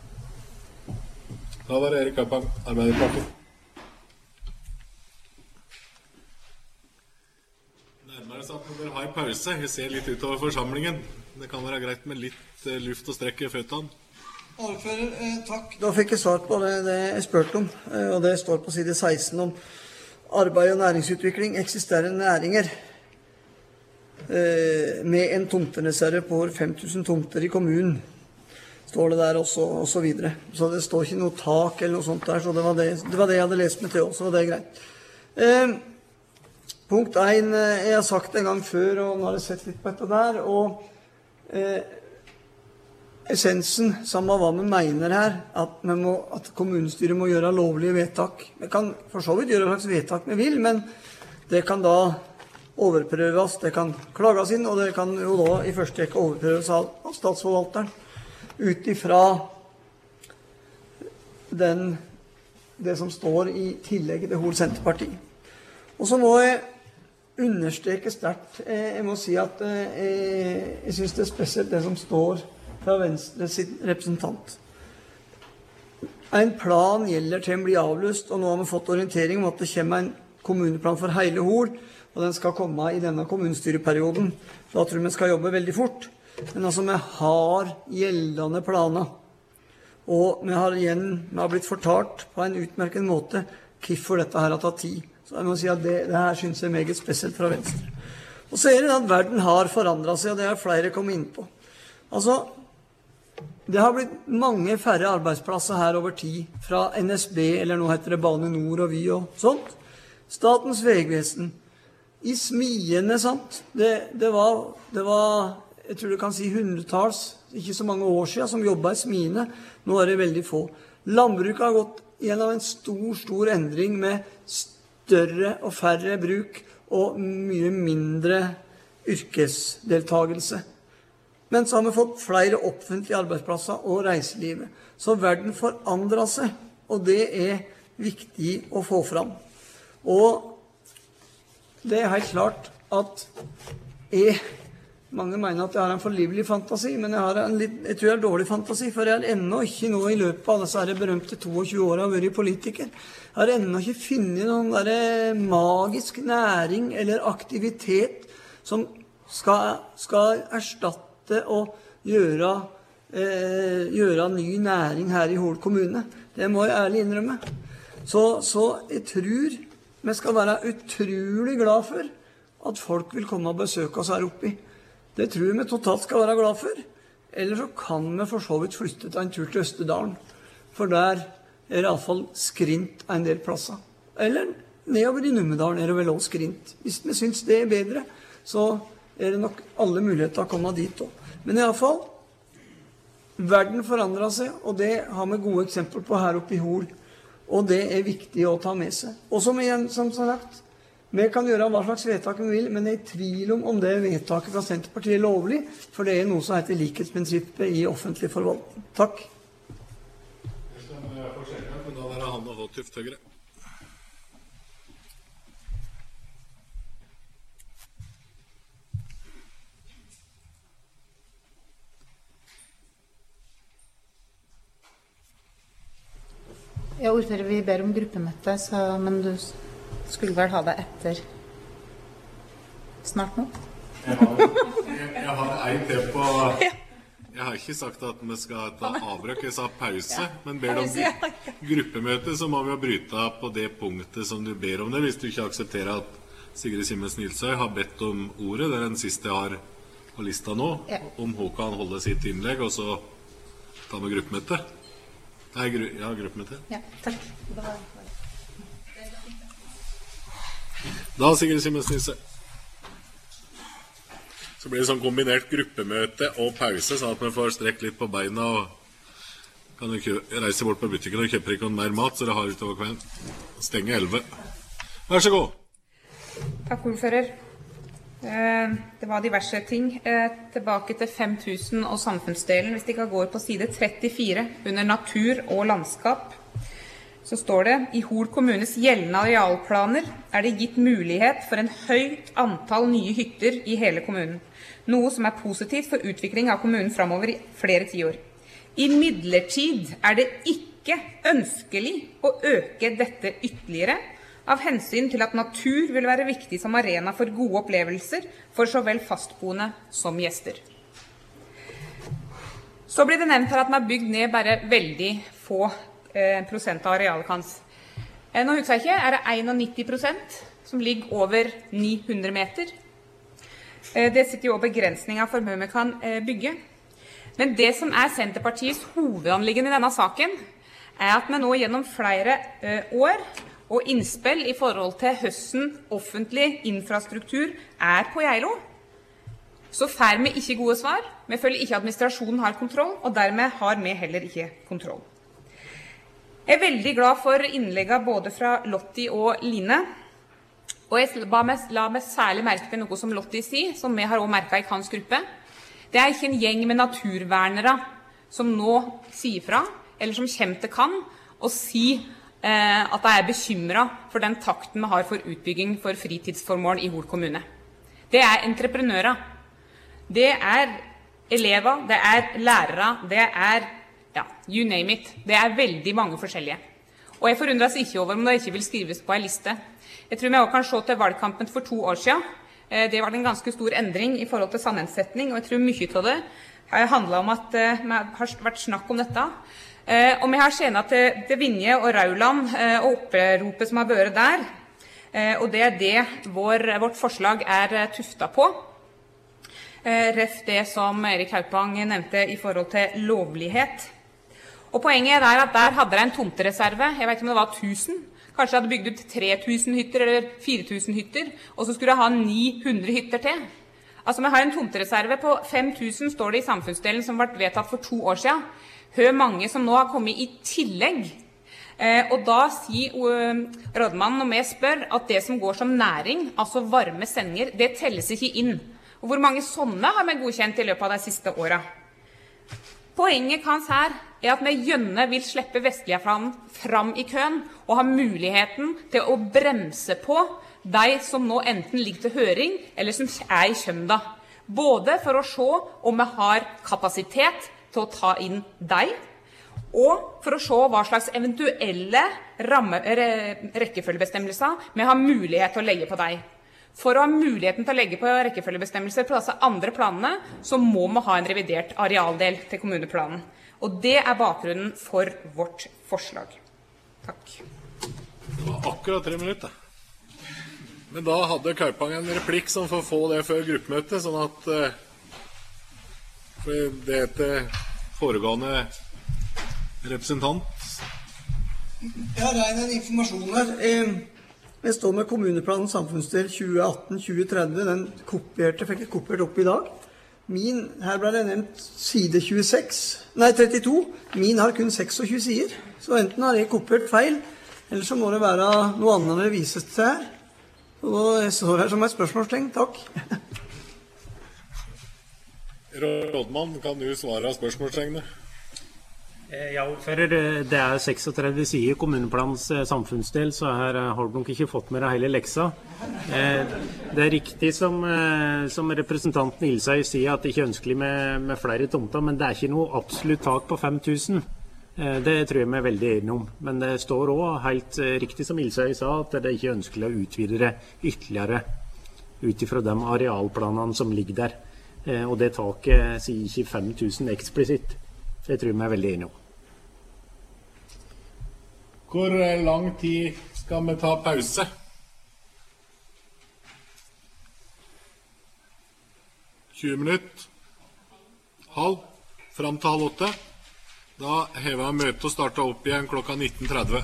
Da var det Erik Kappang, Arbeiderpartiet. Nærmere sagt, vi bør ha en pause. Jeg ser litt utover forsamlingen. Det kan være greit med litt eh, luft og strekk i føttene. Ordfører, eh, takk. Da fikk jeg svar på det, det jeg spurte om, eh, og det står på side seksten om arbeid og næringsutvikling, eksisterende næringer, eh, med en tomtereserve på over fem tusen tomter i kommunen, står det der også, og så videre. Så det står ikke noe tak eller noe sånt der, så det var det, det, var det jeg hadde lest meg til også, så det er greit. Eh, punkt en, eh, jeg har sagt det en gang før, og nå har jeg sett litt på dette der, og Eh, essensen, samme hva vi mener her, at, vi må, at kommunestyret må gjøre lovlige vedtak. Vi kan for så vidt gjøre hva slags vedtak vi vil, men det kan da overprøves, det kan klages inn, og det kan jo da i første rekke overprøves av, av statsforvalteren, ut ifra den, det som står i tillegget til Hol Senterparti. Og så må jeg understreke sterkt. Jeg må si at jeg, jeg synes det er spesielt det som står fra Venstre sin representant. En plan gjelder til den blir avløst, og nå har vi fått orientering om at det kommer en kommuneplan for hele Hol, og den skal komme i denne kommunestyreperioden. Da tror jeg vi skal jobbe veldig fort. Men altså, vi har gjeldende planer, og vi har igjen, vi har blitt fortalt på en utmerket måte hvorfor dette her har tatt tid. Så jeg må si at det, det her synes jeg er meget spesielt fra Venstre. Og så er det at verden har forandret seg, og det har flere kommet inn på. Altså, det har blitt mange færre arbeidsplasser her over tid, fra N S B, eller nå heter det Bane Nor og Vy og sånt. Statens vegvesen, i smiene, sant? Det, det, var, det var, jeg tror du kan si hundretalls, ikke så mange år siden, som jobbet i smiene. Nå er det veldig få. Landbruket har gått gjennom en stor, stor endring med større og færre bruk og mye mindre yrkesdeltagelse. Men så har vi fått flere offentlige arbeidsplasser og reiselivet. Så verden forandrer seg, og det er viktig å få fram. Og det er helt klart at jeg mange mener at jeg har en for livlig fantasi, men jeg, har en litt, jeg tror jeg har dårlig fantasi, for jeg har ennå ikke nå i løpet av disse her berømte tjueto årene vært politiker. Jeg har ennå ikke funnet noen der magisk næring eller aktivitet som skal, skal erstatte og gjøre, eh, gjøre ny næring her i Hol kommune. Det må jeg ærlig innrømme. Så, så jeg tror vi skal være utrolig glad for at folk vil komme og besøke oss her oppe. Det tror jeg vi totalt skal være glad for. Eller så kan vi for så vidt flytte til en tur til Østerdalen. For der er det i alle fall skrint en del plasser. Eller nedover i Numedalen er det vel også skrint. Hvis vi synes det er bedre, så er det nok alle muligheter å komme dit også. Men i alle fall, verden forandrer seg, og det har vi gode eksempler på her oppe i Hol. Og det er viktig å ta med seg. Og som igjen, som sagt, vi kan gjøre hva slags vedtak vi vil, men jeg er i tvil om om det vedtaket fra Senterpartiet er lovlig, for det er noe som heter likhetsprinsippet i offentlig forvaltning. Takk. Da være han og Håtuft Høyre. Ja, ordfører, vi ber om gruppemøte, så, men du skulle vel ha det etter snart nå? Jeg har, jeg, jeg har en til på... Jeg har ikke sagt at vi skal ta avbrøk, jeg sa pause, men ber du om gruppemøte, så må vi jo bryte på det punktet som du ber om det, hvis du ikke aksepterer at Sigrid Simensen Nilsøy har bedt om ordet. Det er den siste jeg har på lista nå, om hun kan holde sitt innlegg, og så tar vi gruppemøte. Nei, gru, ja, gruppemøte. Ja, takk. Da, Sigrid Simensen Nilsøy. Så blir det sånn kombinert gruppemøte og pause, sånn at vi får strekk litt på beina og kan du reise bort på butikken og kjøpe ikke noe mer mat, så det har utover kvelden. Stenge elleve. Vær så god. Takk, ordfører. Det var diverse ting. Tilbake til fem tusen og samfunnsdelen. Hvis det ikke går på side trettifire under natur og landskap, så står det: i Hol kommunes gjeldende arealplaner er det gitt mulighet for en høyt antall nye hytter i hele kommunen, noe som er positivt for utvikling av kommunen fremover i flere tiår. Imidlertid er det ikke ønskelig å øke dette ytterligere, av hensyn til at natur vil være viktig som arena for gode opplevelser for så vel fastboende som gjester. Så blir det nevnt her at man har bygd ned bare veldig få eh, prosent av arealet hans. Eh, nå husker jeg ikke, er det nittien prosent som ligger over ni hundre meter. Eh, det sitter jo begrensninger for hvor vi kan eh, bygge. Men det som er Senterpartiets hovedanliggende i denne saken, er at vi nå gjennom flere eh, år og innspill i forhold til høsten offentlig infrastruktur er på Geilo, så får vi ikke gode svar. Vi føler ikke at administrasjonen har kontroll, og dermed har vi heller ikke kontroll. Jeg er veldig glad for innleggene både fra Lotti og Line, og jeg la meg, la meg særlig merke til noe som Lotti sier, som vi har også merket i hans gruppe. Det er ikke en gjeng med naturvernere som nå sier fra, eller som kommer til kan, og sier at jeg er bekymret for den takten vi har for utbygging for fritidsformål i Hol kommune. Det er entreprenører. Det er elever, det er lærere, det er, ja, you name it. Det er veldig mange forskjellige. Og jeg forundres ikke over om det ikke vil skrives på en liste. Jeg tror vi også kan se til valgkampen for to år siden. Det var en ganske stor endring i forhold til sammensetning, og jeg tror mye av det handlet om at det har vært snakk om dette. Eh, og vi har tjenet til, til Vinje og Rauland eh, og oppropet som har vært der, eh, og det er det vår, vårt forslag er eh, tuftet på. Eh, ref det som Erik Haupang nevnte i forhold til lovlighet. Og poenget er at der hadde det en tomtereserve, jeg vet ikke om det var tusen, kanskje hadde bygd ut tre tusen hytter eller fire tusen hytter, og så skulle det ha ni hundre hytter til. Altså vi har en tomtereserve på fem tusen, står det i samfunnsdelen som ble vedtatt for to år siden. Hør mange som nå har kommet i tillegg. Eh, og da sier uh, rådmannen når vi spør at det som går som næring, altså varme sendinger, det telles ikke inn. Og hvor mange sånne har vi godkjent i løpet av de siste årene? Poenget hans her er at vi gjerne vil slippe Vestlia fram, fram i køen og ha muligheten til å bremse på de som nå enten ligger til høring eller som er i kjømda. både for å se om vi har kapasitet til å ta inn deg, og for å se hva slags eventuelle ramme, rekkefølgebestemmelser vi har mulighet til å legge på deg. For å ha muligheten til å legge på rekkefølgebestemmelser på disse andre planene, så må vi ha en revidert arealdel til kommuneplanen. Og det er bakgrunnen for vårt forslag. Takk. Det var akkurat tre minutter. Men da hadde Kaupang en replikk som får få det før gruppemøtet, sånn at for det heter foregående representant. Ja, det er en informasjon her. Jeg står med kommuneplanen samfunnsdel tjue atten til tjue tretti. Den kopierte, fikk jeg kopiert opp i dag. Min, her ble det nevnt side tjueseks, nei trettito. Min har kun tjueseks sider. Så enten har jeg kopiert feil, eller så må det være noe annet det vises til her. Og jeg står her som et spørsmålstegn. Takk. Rådmann, kan du svare av spørsmålstegnet? Ja, ordfører, det er trekstiseks sider kommuneplanens samfunnsdel, så her har du nok ikke fått med deg hele leksa. Det er riktig som, som representanten Ilsøy sier at det ikke er ønskelig med, med flere tomter, men det er ikke noe absolutt tak på fem tusen. Det tror jeg vi er veldig enige om. Men det står også helt riktig som Ilsøy sa, at det ikke er ønskelig å utvide det ytterligere ut ifra de arealplanene som ligger der. Og det taket sier ikke fem tusen eksplisitt. Det tror jeg vi er veldig enige om. Hvor lang tid skal vi ta pause? tjue minutter? Halv? Fram til halv åtte? Da hever jeg møtet og starter opp igjen klokka nitten tretti.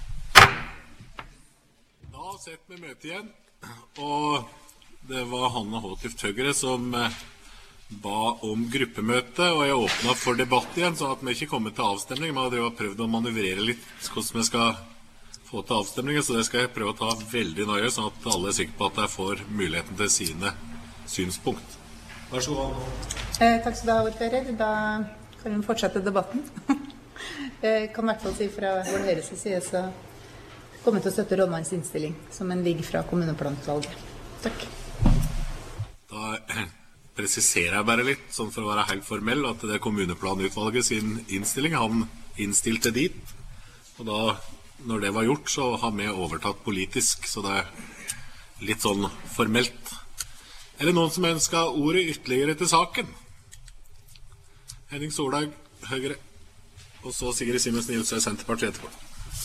Da setter vi møtet igjen, og det var Hanne Håtift Høgre som ba om gruppemøte, og jeg åpnet for debatt igjen, så at vi ikke kommer til avstemning. Vi har prøvd å manøvrere litt hvordan vi skal få til avstemningen, så det skal jeg prøve å ta veldig nøye, sånn at alle er sikre på at jeg får muligheten til sine synspunkt. Vær så god. Eh, takk skal du ha, ordfører. Da kan vi fortsette debatten. Jeg kan i hvert fall si fra vår Høyres side, så kommer til å støtte rådmannens innstilling, som en ligger fra kommuneplanutvalget. Takk. Da presiserer jeg bare litt, sånn for å være helt formell, at det er kommuneplanutvalget sin innstilling. Han innstilte dit, og da, når det var gjort, så har vi overtatt politisk, så det er litt sånn formelt. Er det noen som ønsker ordet ytterligere til saken? Henning Solberg, Høyre, og så Sigrid Simensen Ilsøy, Senterpartiet etterpå.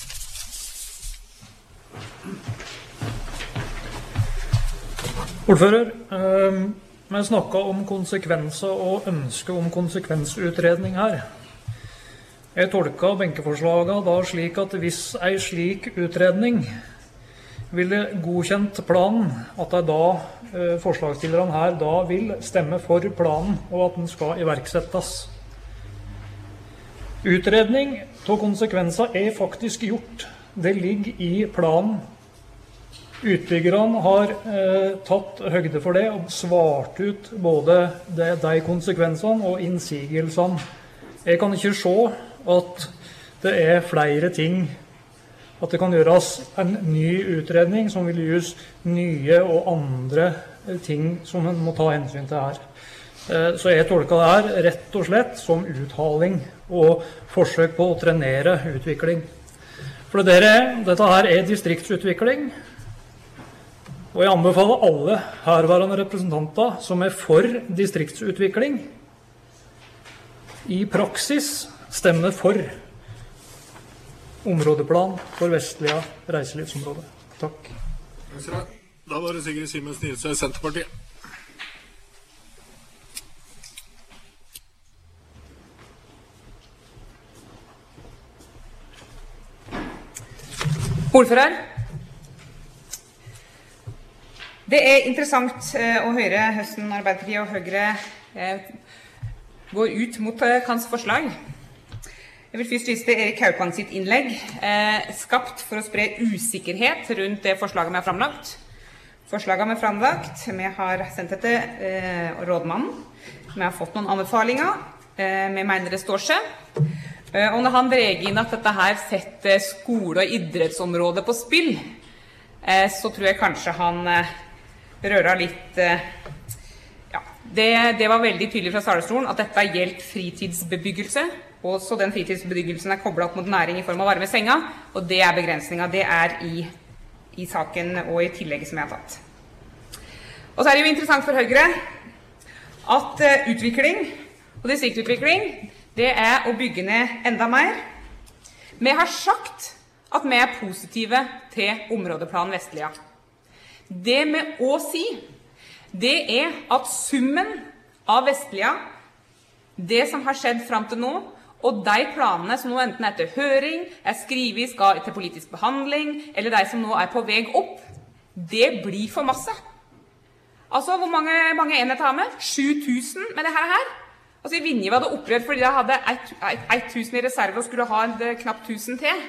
Ordfører, øh... vi snakket om konsekvenser og ønske om konsekvensutredning her. Jeg tolket benkeforslaget da slik at hvis en slik utredning ville godkjent planen, at det da, eh, forslagsstillerne her da vil stemme for planen og at den skal iverksettes. Utredning av konsekvenser er faktisk gjort. Det ligger i planen. Utbyggerne har eh, tatt høgde for det og svart ut både de, de konsekvensene og innsigelsene. Jeg kan ikke se at det er flere ting, at det kan gjøres en ny utredning som vil gjøres nye og andre ting som en må ta hensyn til her. Eh, så jeg tolker det her rett og slett som uthaling og forsøk på å trenere utvikling. For dere, dette her er distriktsutvikling. Og jeg anbefaler alle herværende representanter som er for distriktsutvikling, i praksis stemme for områdeplan for vestlige reiselivsområder. Takk. Da var det Sigrid Simensen Ilsøy, Senterpartiet. Ordfører. Det er interessant eh, å høre høsten Arbeiderpartiet og Høyre eh, gå ut mot eh, hans forslag. Jeg vil først vise til Erik Kaupang sitt innlegg, eh, skapt for å spre usikkerhet rundt det forslaget vi har framlagt. Forslaget vi har framlagt, vi har sendt det til eh, rådmannen, vi har fått noen anbefalinger, eh, vi mener det står seg. Eh, og når han dreier inn at dette her setter skole- og idrettsområdet på spill, eh, så tror jeg kanskje han eh, rører litt, eh, ja, Det, det var veldig tydelig fra talerstolen at dette gjelder fritidsbebyggelse, og så den fritidsbebyggelsen er koblet opp mot næring i form av varme senga, og det er begrensningen. Det er i, i saken og i tillegget som jeg har tatt. Og så er det jo interessant for Høyre at uh, utvikling og distriktutvikling, det er å bygge ned enda mer. Vi har sagt at vi er positive til områdeplan Vestlia. Det vi også sier, det er at summen av Vestlia, det som har skjedd frem til nå, og de planene som nå enten er til høring, er skrivet, skal til politisk behandling, eller de som nå er på vei opp, det blir for masse. Altså, hvor mange, mange enheter har vi? sju tusen med det her. Altså, i Vinje var det opprørt fordi de hadde tusen i reserve og skulle ha en knapt tusen til.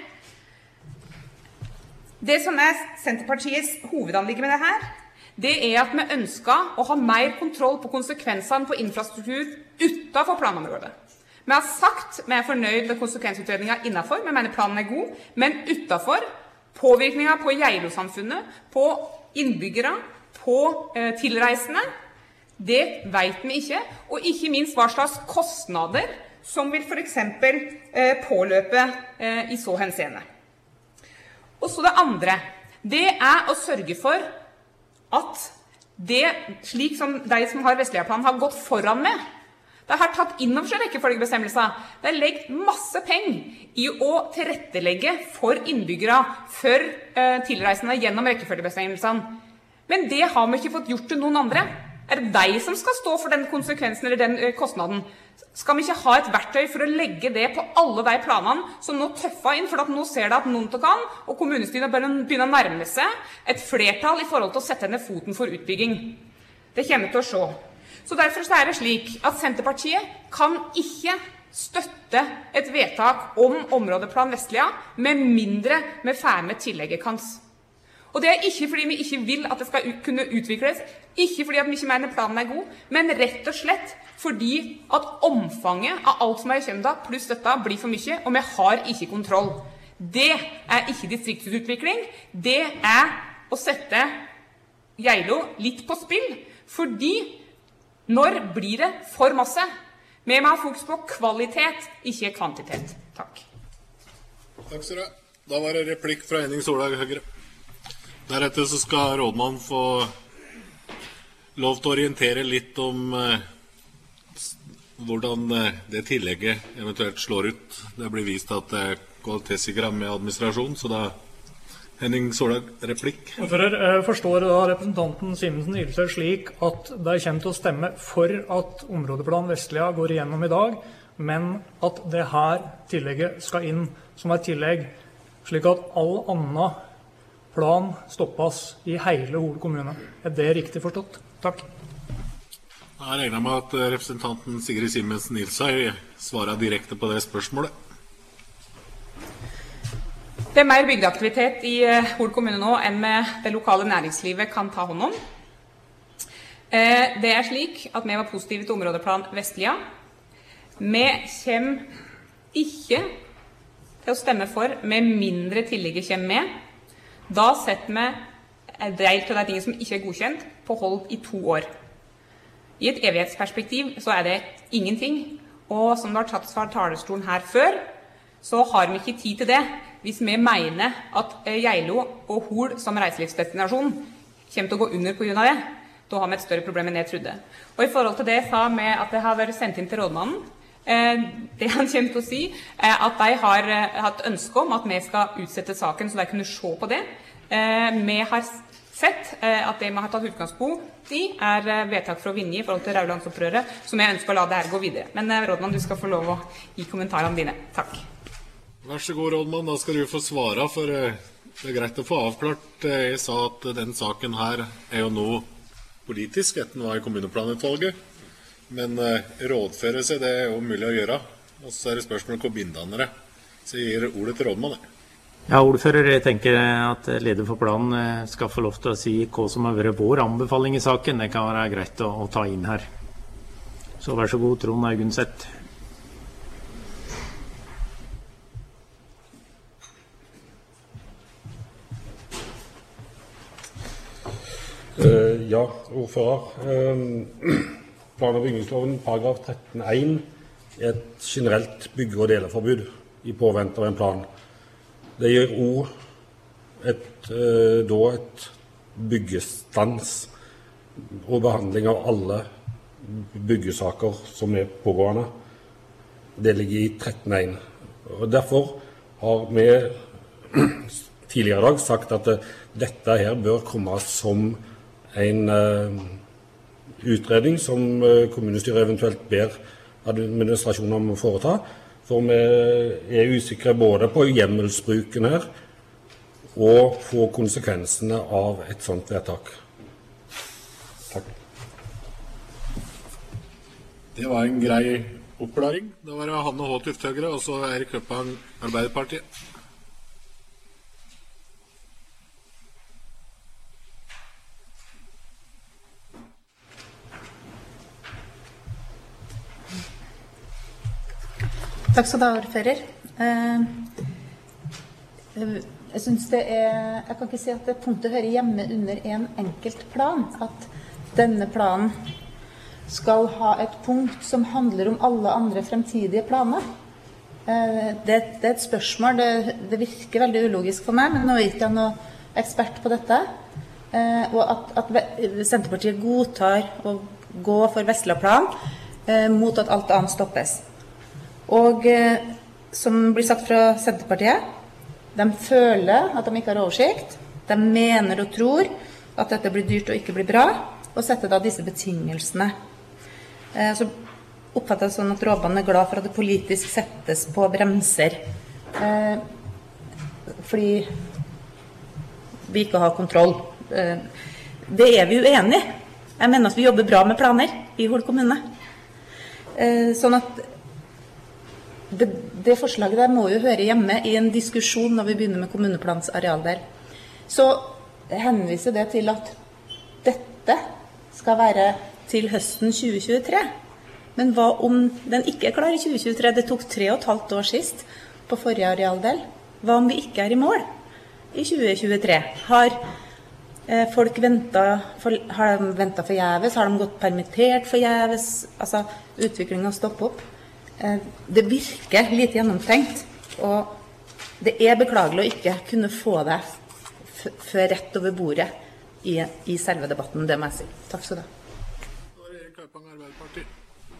Det som er Senterpartiets hovedanliggende med det her, det er at vi ønsker å ha mer kontroll på konsekvensene på infrastruktur utenfor planområdet. Vi har sagt vi er fornøyd med konsekvensutredningen innenfor, vi mener planen er god, men utenfor påvirkningen på Geilo-samfunnet, på innbyggere, på eh, tilreisende, det vet vi ikke, og ikke minst hva slags kostnader som vil for eksempel eh, påløpe eh, i så henseende. Og så det andre, det er å sørge for at det, slik som de som har Vestlia-planen har gått foran med, de har tatt inn over seg rekkefølgebestemmelser. De har legget masse penger i å tilrettelegge for innbyggere, for eh, tilreisende gjennom rekkefølgebestemmelsene. Men det har vi ikke fått gjort til noen andre. Er det de som skal stå for den konsekvensen eller den eh, kostnaden? Skal vi ikke ha et verktøy for å legge det på alle de planene som nå tøffer inn, for at nå ser det at noen kan, og kommunestyret begynner å nærme seg et flertall i forhold til å sette ned foten for utbygging. Det kommer til å se. Så derfor er det slik at Senterpartiet kan ikke støtte et vedtak om områdeplan Vestlia, med mindre vi får med tillegget hans. Og det er ikke fordi vi ikke vil at det skal kunne utvikles, ikke fordi at vi ikke mener planen er god, men rett og slett fordi at omfanget av alt som er i kjemda, pluss dette, blir for mye, og vi har ikke kontroll. Det er ikke distriktsutvikling, det er å sette Geilo litt på spill, fordi når blir det for masse? Vi må ha fokus på kvalitet, ikke kvantitet. Takk. Takk skal du ha. Da var det replikk fra Henning Solberg, Høyre. Deretter så skal rådmannen få lov til å orientere litt om eh, hvordan eh, det tillegget eventuelt slår ut. Det blir vist at det er kvalitetssikret med administrasjon, så da Henning Solberg, replikk. Jeg forstår da representanten Simensen Ilse slik at de kommer til å stemme for at områdeplan Vestlia går igjennom i dag, men at det her tillegget skal inn som et tillegg, slik at all annen plan stoppes i hele Hole kommune. Er det riktig forstått? Takk. Jeg regner med at representanten Sigrid Simensen Ilse svarer direkte på det spørsmålet. Det er mer bygdeaktivitet i Hole kommune nå enn med det lokale næringslivet kan ta hånd om. Det er slik at vi var positive til områdeplan Vestlia. Vi kommer ikke til å stemme for med mindre tillegget kommer med. Da setter vi en del til de tingene som ikke er godkjent på hold i to år. I et evighetsperspektiv så er det ingenting, og som det har tatt fra talerstolen her før, så har vi ikke tid til det hvis vi mener at Geilo og Hol som reiselivsdestinasjon kommer til å gå under på grunn av det. Da har vi et større problem enn jeg trodde. Og i forhold til det sa vi at det har vært sendt inn til rådmannen. Det han kommer til å si er at de har hatt ønske om at vi skal utsette saken så de kunne se på det. Vi har sett at det vi har tatt utgangspunkt i er vedtak fra Vinje i forhold til Raulandsopprøret, som jeg ønsker å la det her gå videre. Men rådmann, du skal få lov å gi kommentarene dine. Takk. Vær så god, rådmann. Da skal du få svare, for det er greit å få avklart. Jeg sa at den saken her er jo nå politisk, etter den var i kommuneplanutvalget. Men rådføre seg, det er jo mulig å gjøre. Og så er det spørsmålet hvor bindende det. Så jeg gir ordet til rådmann. Ja, ordfører, jeg tenker at leder for planen skal få lov til å si hva som har vært vår anbefaling i saken. Det kan være greit å, å ta inn her. Så vær så god, Trond Augenseth. Uh, ja, ordfører. Uh, plan- og bygningsloven paragraf tretten én er et generelt bygge- og deleforbud i påvente av en plan. Det gir også et, eh, da et byggestans og behandling av alle byggesaker som er pågående. Det ligger i tretten én. Og derfor har vi tidligere i dag sagt at uh, dette her bør komme som en uh, utredning som uh, kommunestyret eventuelt ber administrasjonen om å foreta, for vi er usikre både på hjemmelsbruken her og på konsekvensene av et sånt vedtak. Takk. Det var en grei oppklaring. Det var Hanne H. Tufthøgre og så Erik Høppang, Arbeiderpartiet. Takk skal du ha, ordfører. Eh, jeg synes det er, jeg kan ikke si at det punktet hører hjemme under en enkelt plan, at denne planen skal ha et punkt som handler om alle andre fremtidige planer. Eh, det, det er et spørsmål, det, det virker veldig ulogisk for meg, men nå er jeg ikke noen ekspert på dette. Eh, og at, at Senterpartiet godtar å gå for Vestlaplan eh, mot at alt annet stoppes. Og eh, som blir sagt fra Senterpartiet, de føler at de ikke har oversikt, de mener og tror at dette blir dyrt og ikke blir bra, og setter da disse betingelsene. Eh, så oppfatter jeg sånn at rådmannen er glad for at det politisk settes på bremser, eh, fordi vi ikke har kontroll. Eh, det er vi jo enige. Jeg mener at vi jobber bra med planer i Hol kommune. Eh, sånn at Det, det forslaget der må jo høre hjemme i en diskusjon når vi begynner med kommuneplans arealdel. Så henviser det til at dette skal være til høsten tjue tjuetre. Men hva om den ikke er klar i tjue tjuetre? Det tok tre og et halvt år sist på forrige arealdel. Hva om vi ikke er i mål i tjue tjuetre? Har eh, folk ventet for, har de ventet forgjeves? Har de gått permittert forgjeves? Altså, utviklingen stopper opp. Det virker litt gjennomtenkt, og det er beklagelig å ikke kunne få det før rett over bordet i, i selve debatten, det må jeg si. Takk skal du ha. Erik Høppang, Arbeiderpartiet.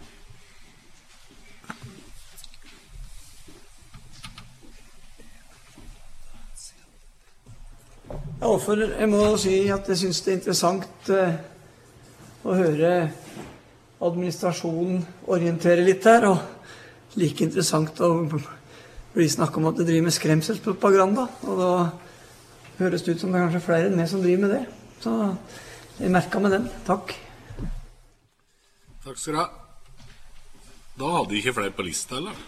Ja, for jeg må si at jeg synes det er interessant uh, å høre administrasjonen orientere litt her, og like interessant å bli snakket om at det driver med skremselspropaganda, og da høres det ut som det er kanskje flere enn meg som driver med det. Så jeg merket med den. Takk. Takk skal du ha. Da hadde vi ikke flere på lista, eller?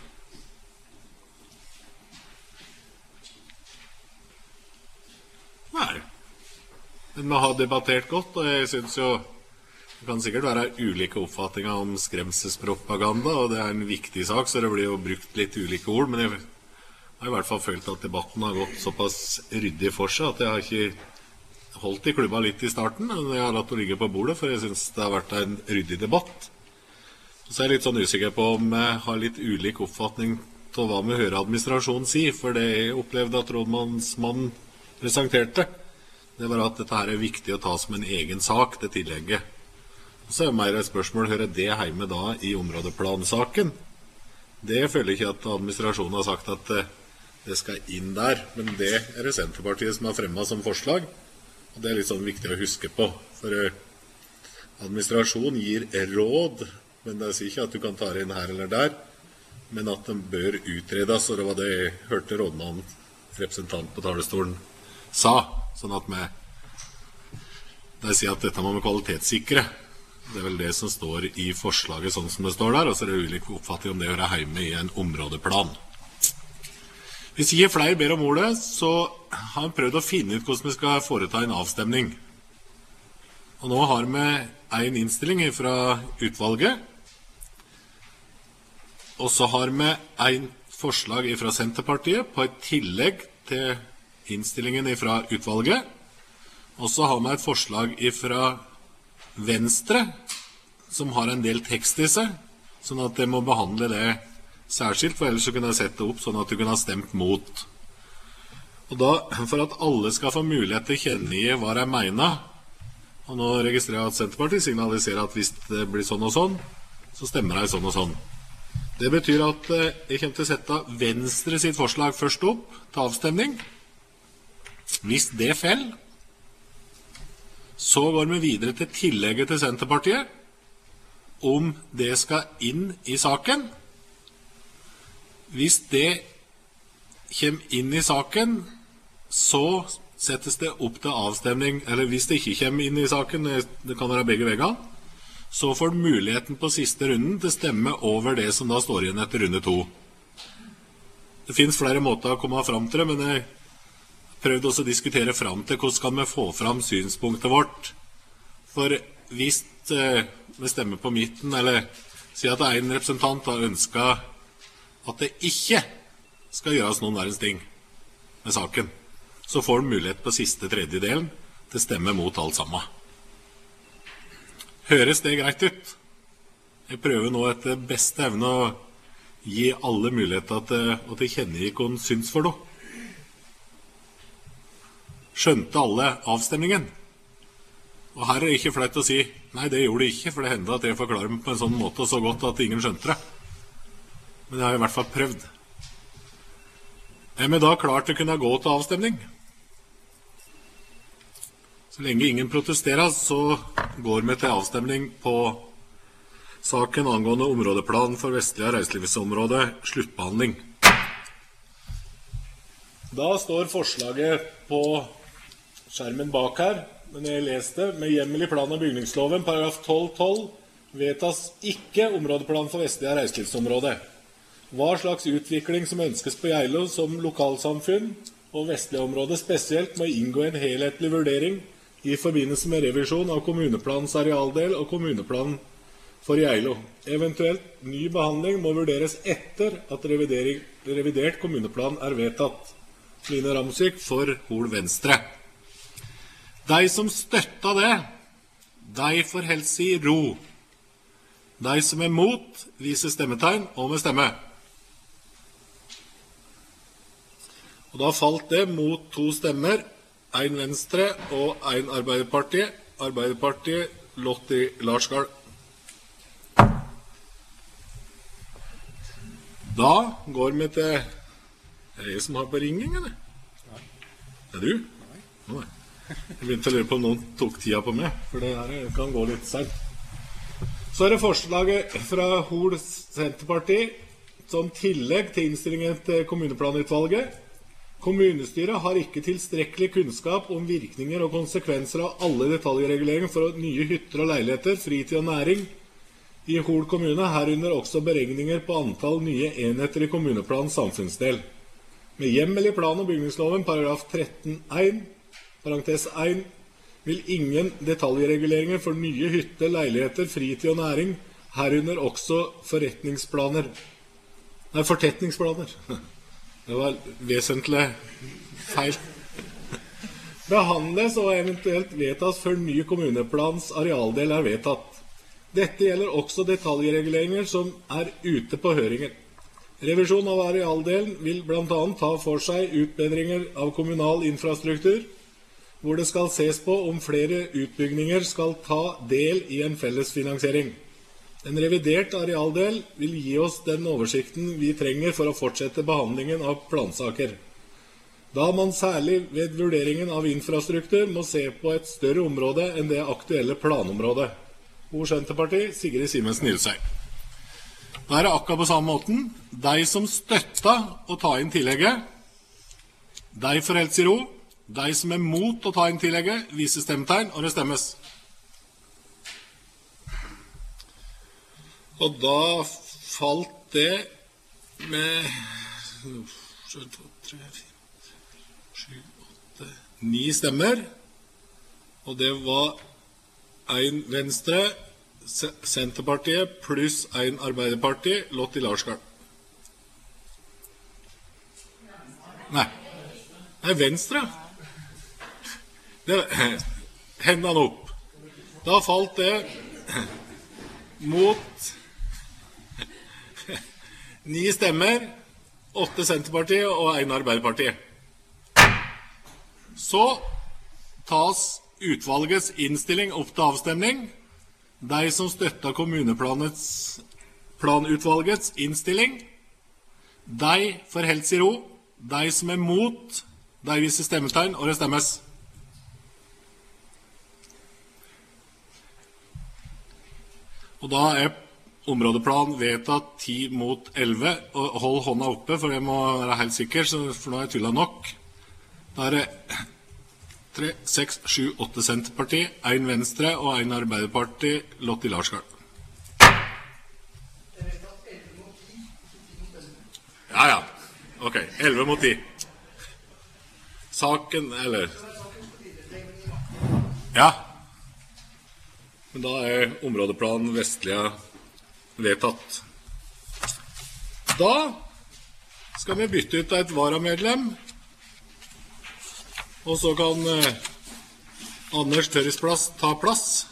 Nei. Men vi har debattert godt, og jeg synes jo det kan sikkert være ulike oppfatninger om skremselspropaganda, og det er en viktig sak, så det blir jo brukt litt ulike ord, men jeg har i hvert fall følt at debatten har gått såpass ryddig for seg, at jeg har ikke holdt i klubba litt i starten, men jeg har latt det ligge på bordet, for jeg synes det har vært en ryddig debatt. Så er jeg litt sånn usikker på om jeg har litt ulik oppfatning til hva vi hører administrasjonen si, for det jeg opplevde at rådmannsmannen presenterte, det var at dette her er viktig å ta som en egen sak, det tillegget. Så er det mer et spørsmål, hører det hjemme da i områdeplansaken? Det føler ikke at administrasjonen har sagt at det skal inn der, men det er det Senterpartiet som har fremmet som forslag, og det er litt sånn viktig å huske på, for administrasjon gir råd, men det sier ikke at du kan ta det inn her eller der, men at den bør utredes, og det var det jeg hørte rådmannen, representant på talerstolen, sa, sånn at vi, de sier at dette må vi kvalitetssikre. Det er vel det som står i forslaget sånn som det står der, og så er det ulik oppfatning om det hører hjemme i en områdeplan. Hvis ikke flere ber om ordet, så har vi prøvd å finne ut hvordan vi skal foreta en avstemning. Og nå har vi en innstilling fra utvalget, og så har vi en forslag fra Senterpartiet på et tillegg til innstillingen fra utvalget, og så har vi et forslag fra Venstre som har en del tekst i seg, sånn at jeg må behandle det særskilt, for ellers så kunne jeg sette det opp sånn at du kunne ha stemt mot. Og da, for at alle skal få mulighet til å kjenne i hva jeg mener, og nå registrerer jeg at Senterpartiet signaliserer at hvis det blir sånn og sånn, så stemmer jeg sånn og sånn. Det betyr at jeg kommer til å sette Venstre sitt forslag først opp til avstemning. Hvis det feller, så går vi videre til tillegget til Senterpartiet, om det skal inn i saken. Hvis det kommer inn i saken, så settes det opp til avstemning, eller hvis det ikke kommer inn i saken, det kan være begge veggene, så får du muligheten på siste runden til å stemme over det som da står igjen etter runde to. Det finnes flere måter å komme fram til det, men jeg prøvde også å diskutere fram til hvordan skal vi få fram synspunktet vårt. For hvis eh, vi stemmer på midten, eller sier at en representant har ønsket at det ikke skal gjøres noen verdens ting med saken, så får du mulighet på siste tredjedelen til å stemme mot alt sammen. Høres det greit ut? Jeg prøver nå etter beste evne å gi alle muligheter til å tilkjenne hva hun syns for noe. Skjønte alle avstemningen? Og her er det ikke flaut å si, nei, det gjorde det ikke, for det hendte at jeg forklarer meg på en sånn måte og så godt at ingen skjønte det. Men jeg har i hvert fall prøvd. Er vi da klart til å kunne gå til avstemning? Så lenge ingen protesterer, så går vi til avstemning på saken angående områdeplan for vestlige reiselivsområde, sluttbehandling. Da står forslaget på skjermen bak her, men jeg leste med hjemmel i plan- og bygningsloven, paragraf tolv tolv, vedtas ikke områdeplan for vestlige reiselivsområde. Hva slags utvikling som ønskes på Geilo som lokalsamfunn og vestlige områder spesielt må inngå en helhetlig vurdering i forbindelse med revisjon av kommuneplanens arealdel og kommuneplanen for Geilo. Eventuelt ny behandling må vurderes etter at revidert kommuneplan er vedtatt. Line Ramsvik for Hol Venstre. De som støtter det, de får helst si ro. De som er mot, viser stemmetegn og med stemme. Og da falt det mot to stemmer, en Venstre og en Arbeiderpartiet. Arbeiderpartiet, Lotti Larsgaard. Da går vi til... Er det jeg som har på ringen, eller? Er du? Nei. Jeg begynte å lure på om noen tok tida på meg, for det her kan gå litt sent. Så er det forslaget fra Hol Senterparti som tillegg til innstillingen til kommuneplanutvalget. Kommunestyret har ikke tilstrekkelig kunnskap om virkninger og konsekvenser av alle detaljreguleringer for nye hytter og leiligheter, fritid og næring i Hol kommune, herunder også beregninger på antall nye enheter i kommuneplanens samfunnsdel. Med hjemmel i plan- og bygningsloven, paragraf tretten én, parentes én, vil ingen detaljreguleringer for nye hytter, leiligheter, fritid og næring, herunder også forretningsplaner. Nei, fortetningsplaner. Det var vesentlig feil. Behandles og eventuelt vedtas før ny kommuneplans arealdel er vedtatt. Dette gjelder også detaljreguleringer som er ute på høringen. Revisjon av arealdelen vil blant annet ta for seg utbedringer av kommunal infrastruktur, hvor det skal ses på om flere utbygninger skal ta del i en fellesfinansiering. En revidert arealdel vil gi oss den oversikten vi trenger for å fortsette behandlingen av plansaker. Da man særlig ved vurderingen av infrastruktur må se på et større område enn det aktuelle planområdet. Hol Senterparti, Sigrid Simensen Nilsøy. Da er det akkurat på samme måten. De som støtter å ta inn tillegget, de får helt i ro. De som er mot å ta inn tillegget, viser stemmetegn, og det stemmes. Og da falt det med ni stemmer, og det var en Venstre, Senterpartiet pluss en Arbeiderpartiet, Lotti Larsgaard. Nei, det er Venstre. Det, hendene opp. Da falt det mot ni stemmer, åtte Senterpartiet og en Arbeiderpartiet. Så tas utvalgets innstilling opp til avstemning. De som støtter kommuneplanets planutvalgets innstilling, de får helst i ro. De som er mot, de viser stemmetegn, og det stemmes. Og da er områdeplan vedtatt ti mot elleve, og hold hånda oppe, for jeg må være helt sikker, for nå har jeg tullet nok. Da er det tre, seks, sju, åtte Senterparti, en Venstre og en Arbeiderparti, Lotti Larsgaard. Ja, ja. Ok, elleve mot ti. Saken, eller... Ja. Men da er områdeplan vestlige vedtatt. Da skal vi bytte ut et varamedlem, og så kan eh, Anders Tørresplass ta plass.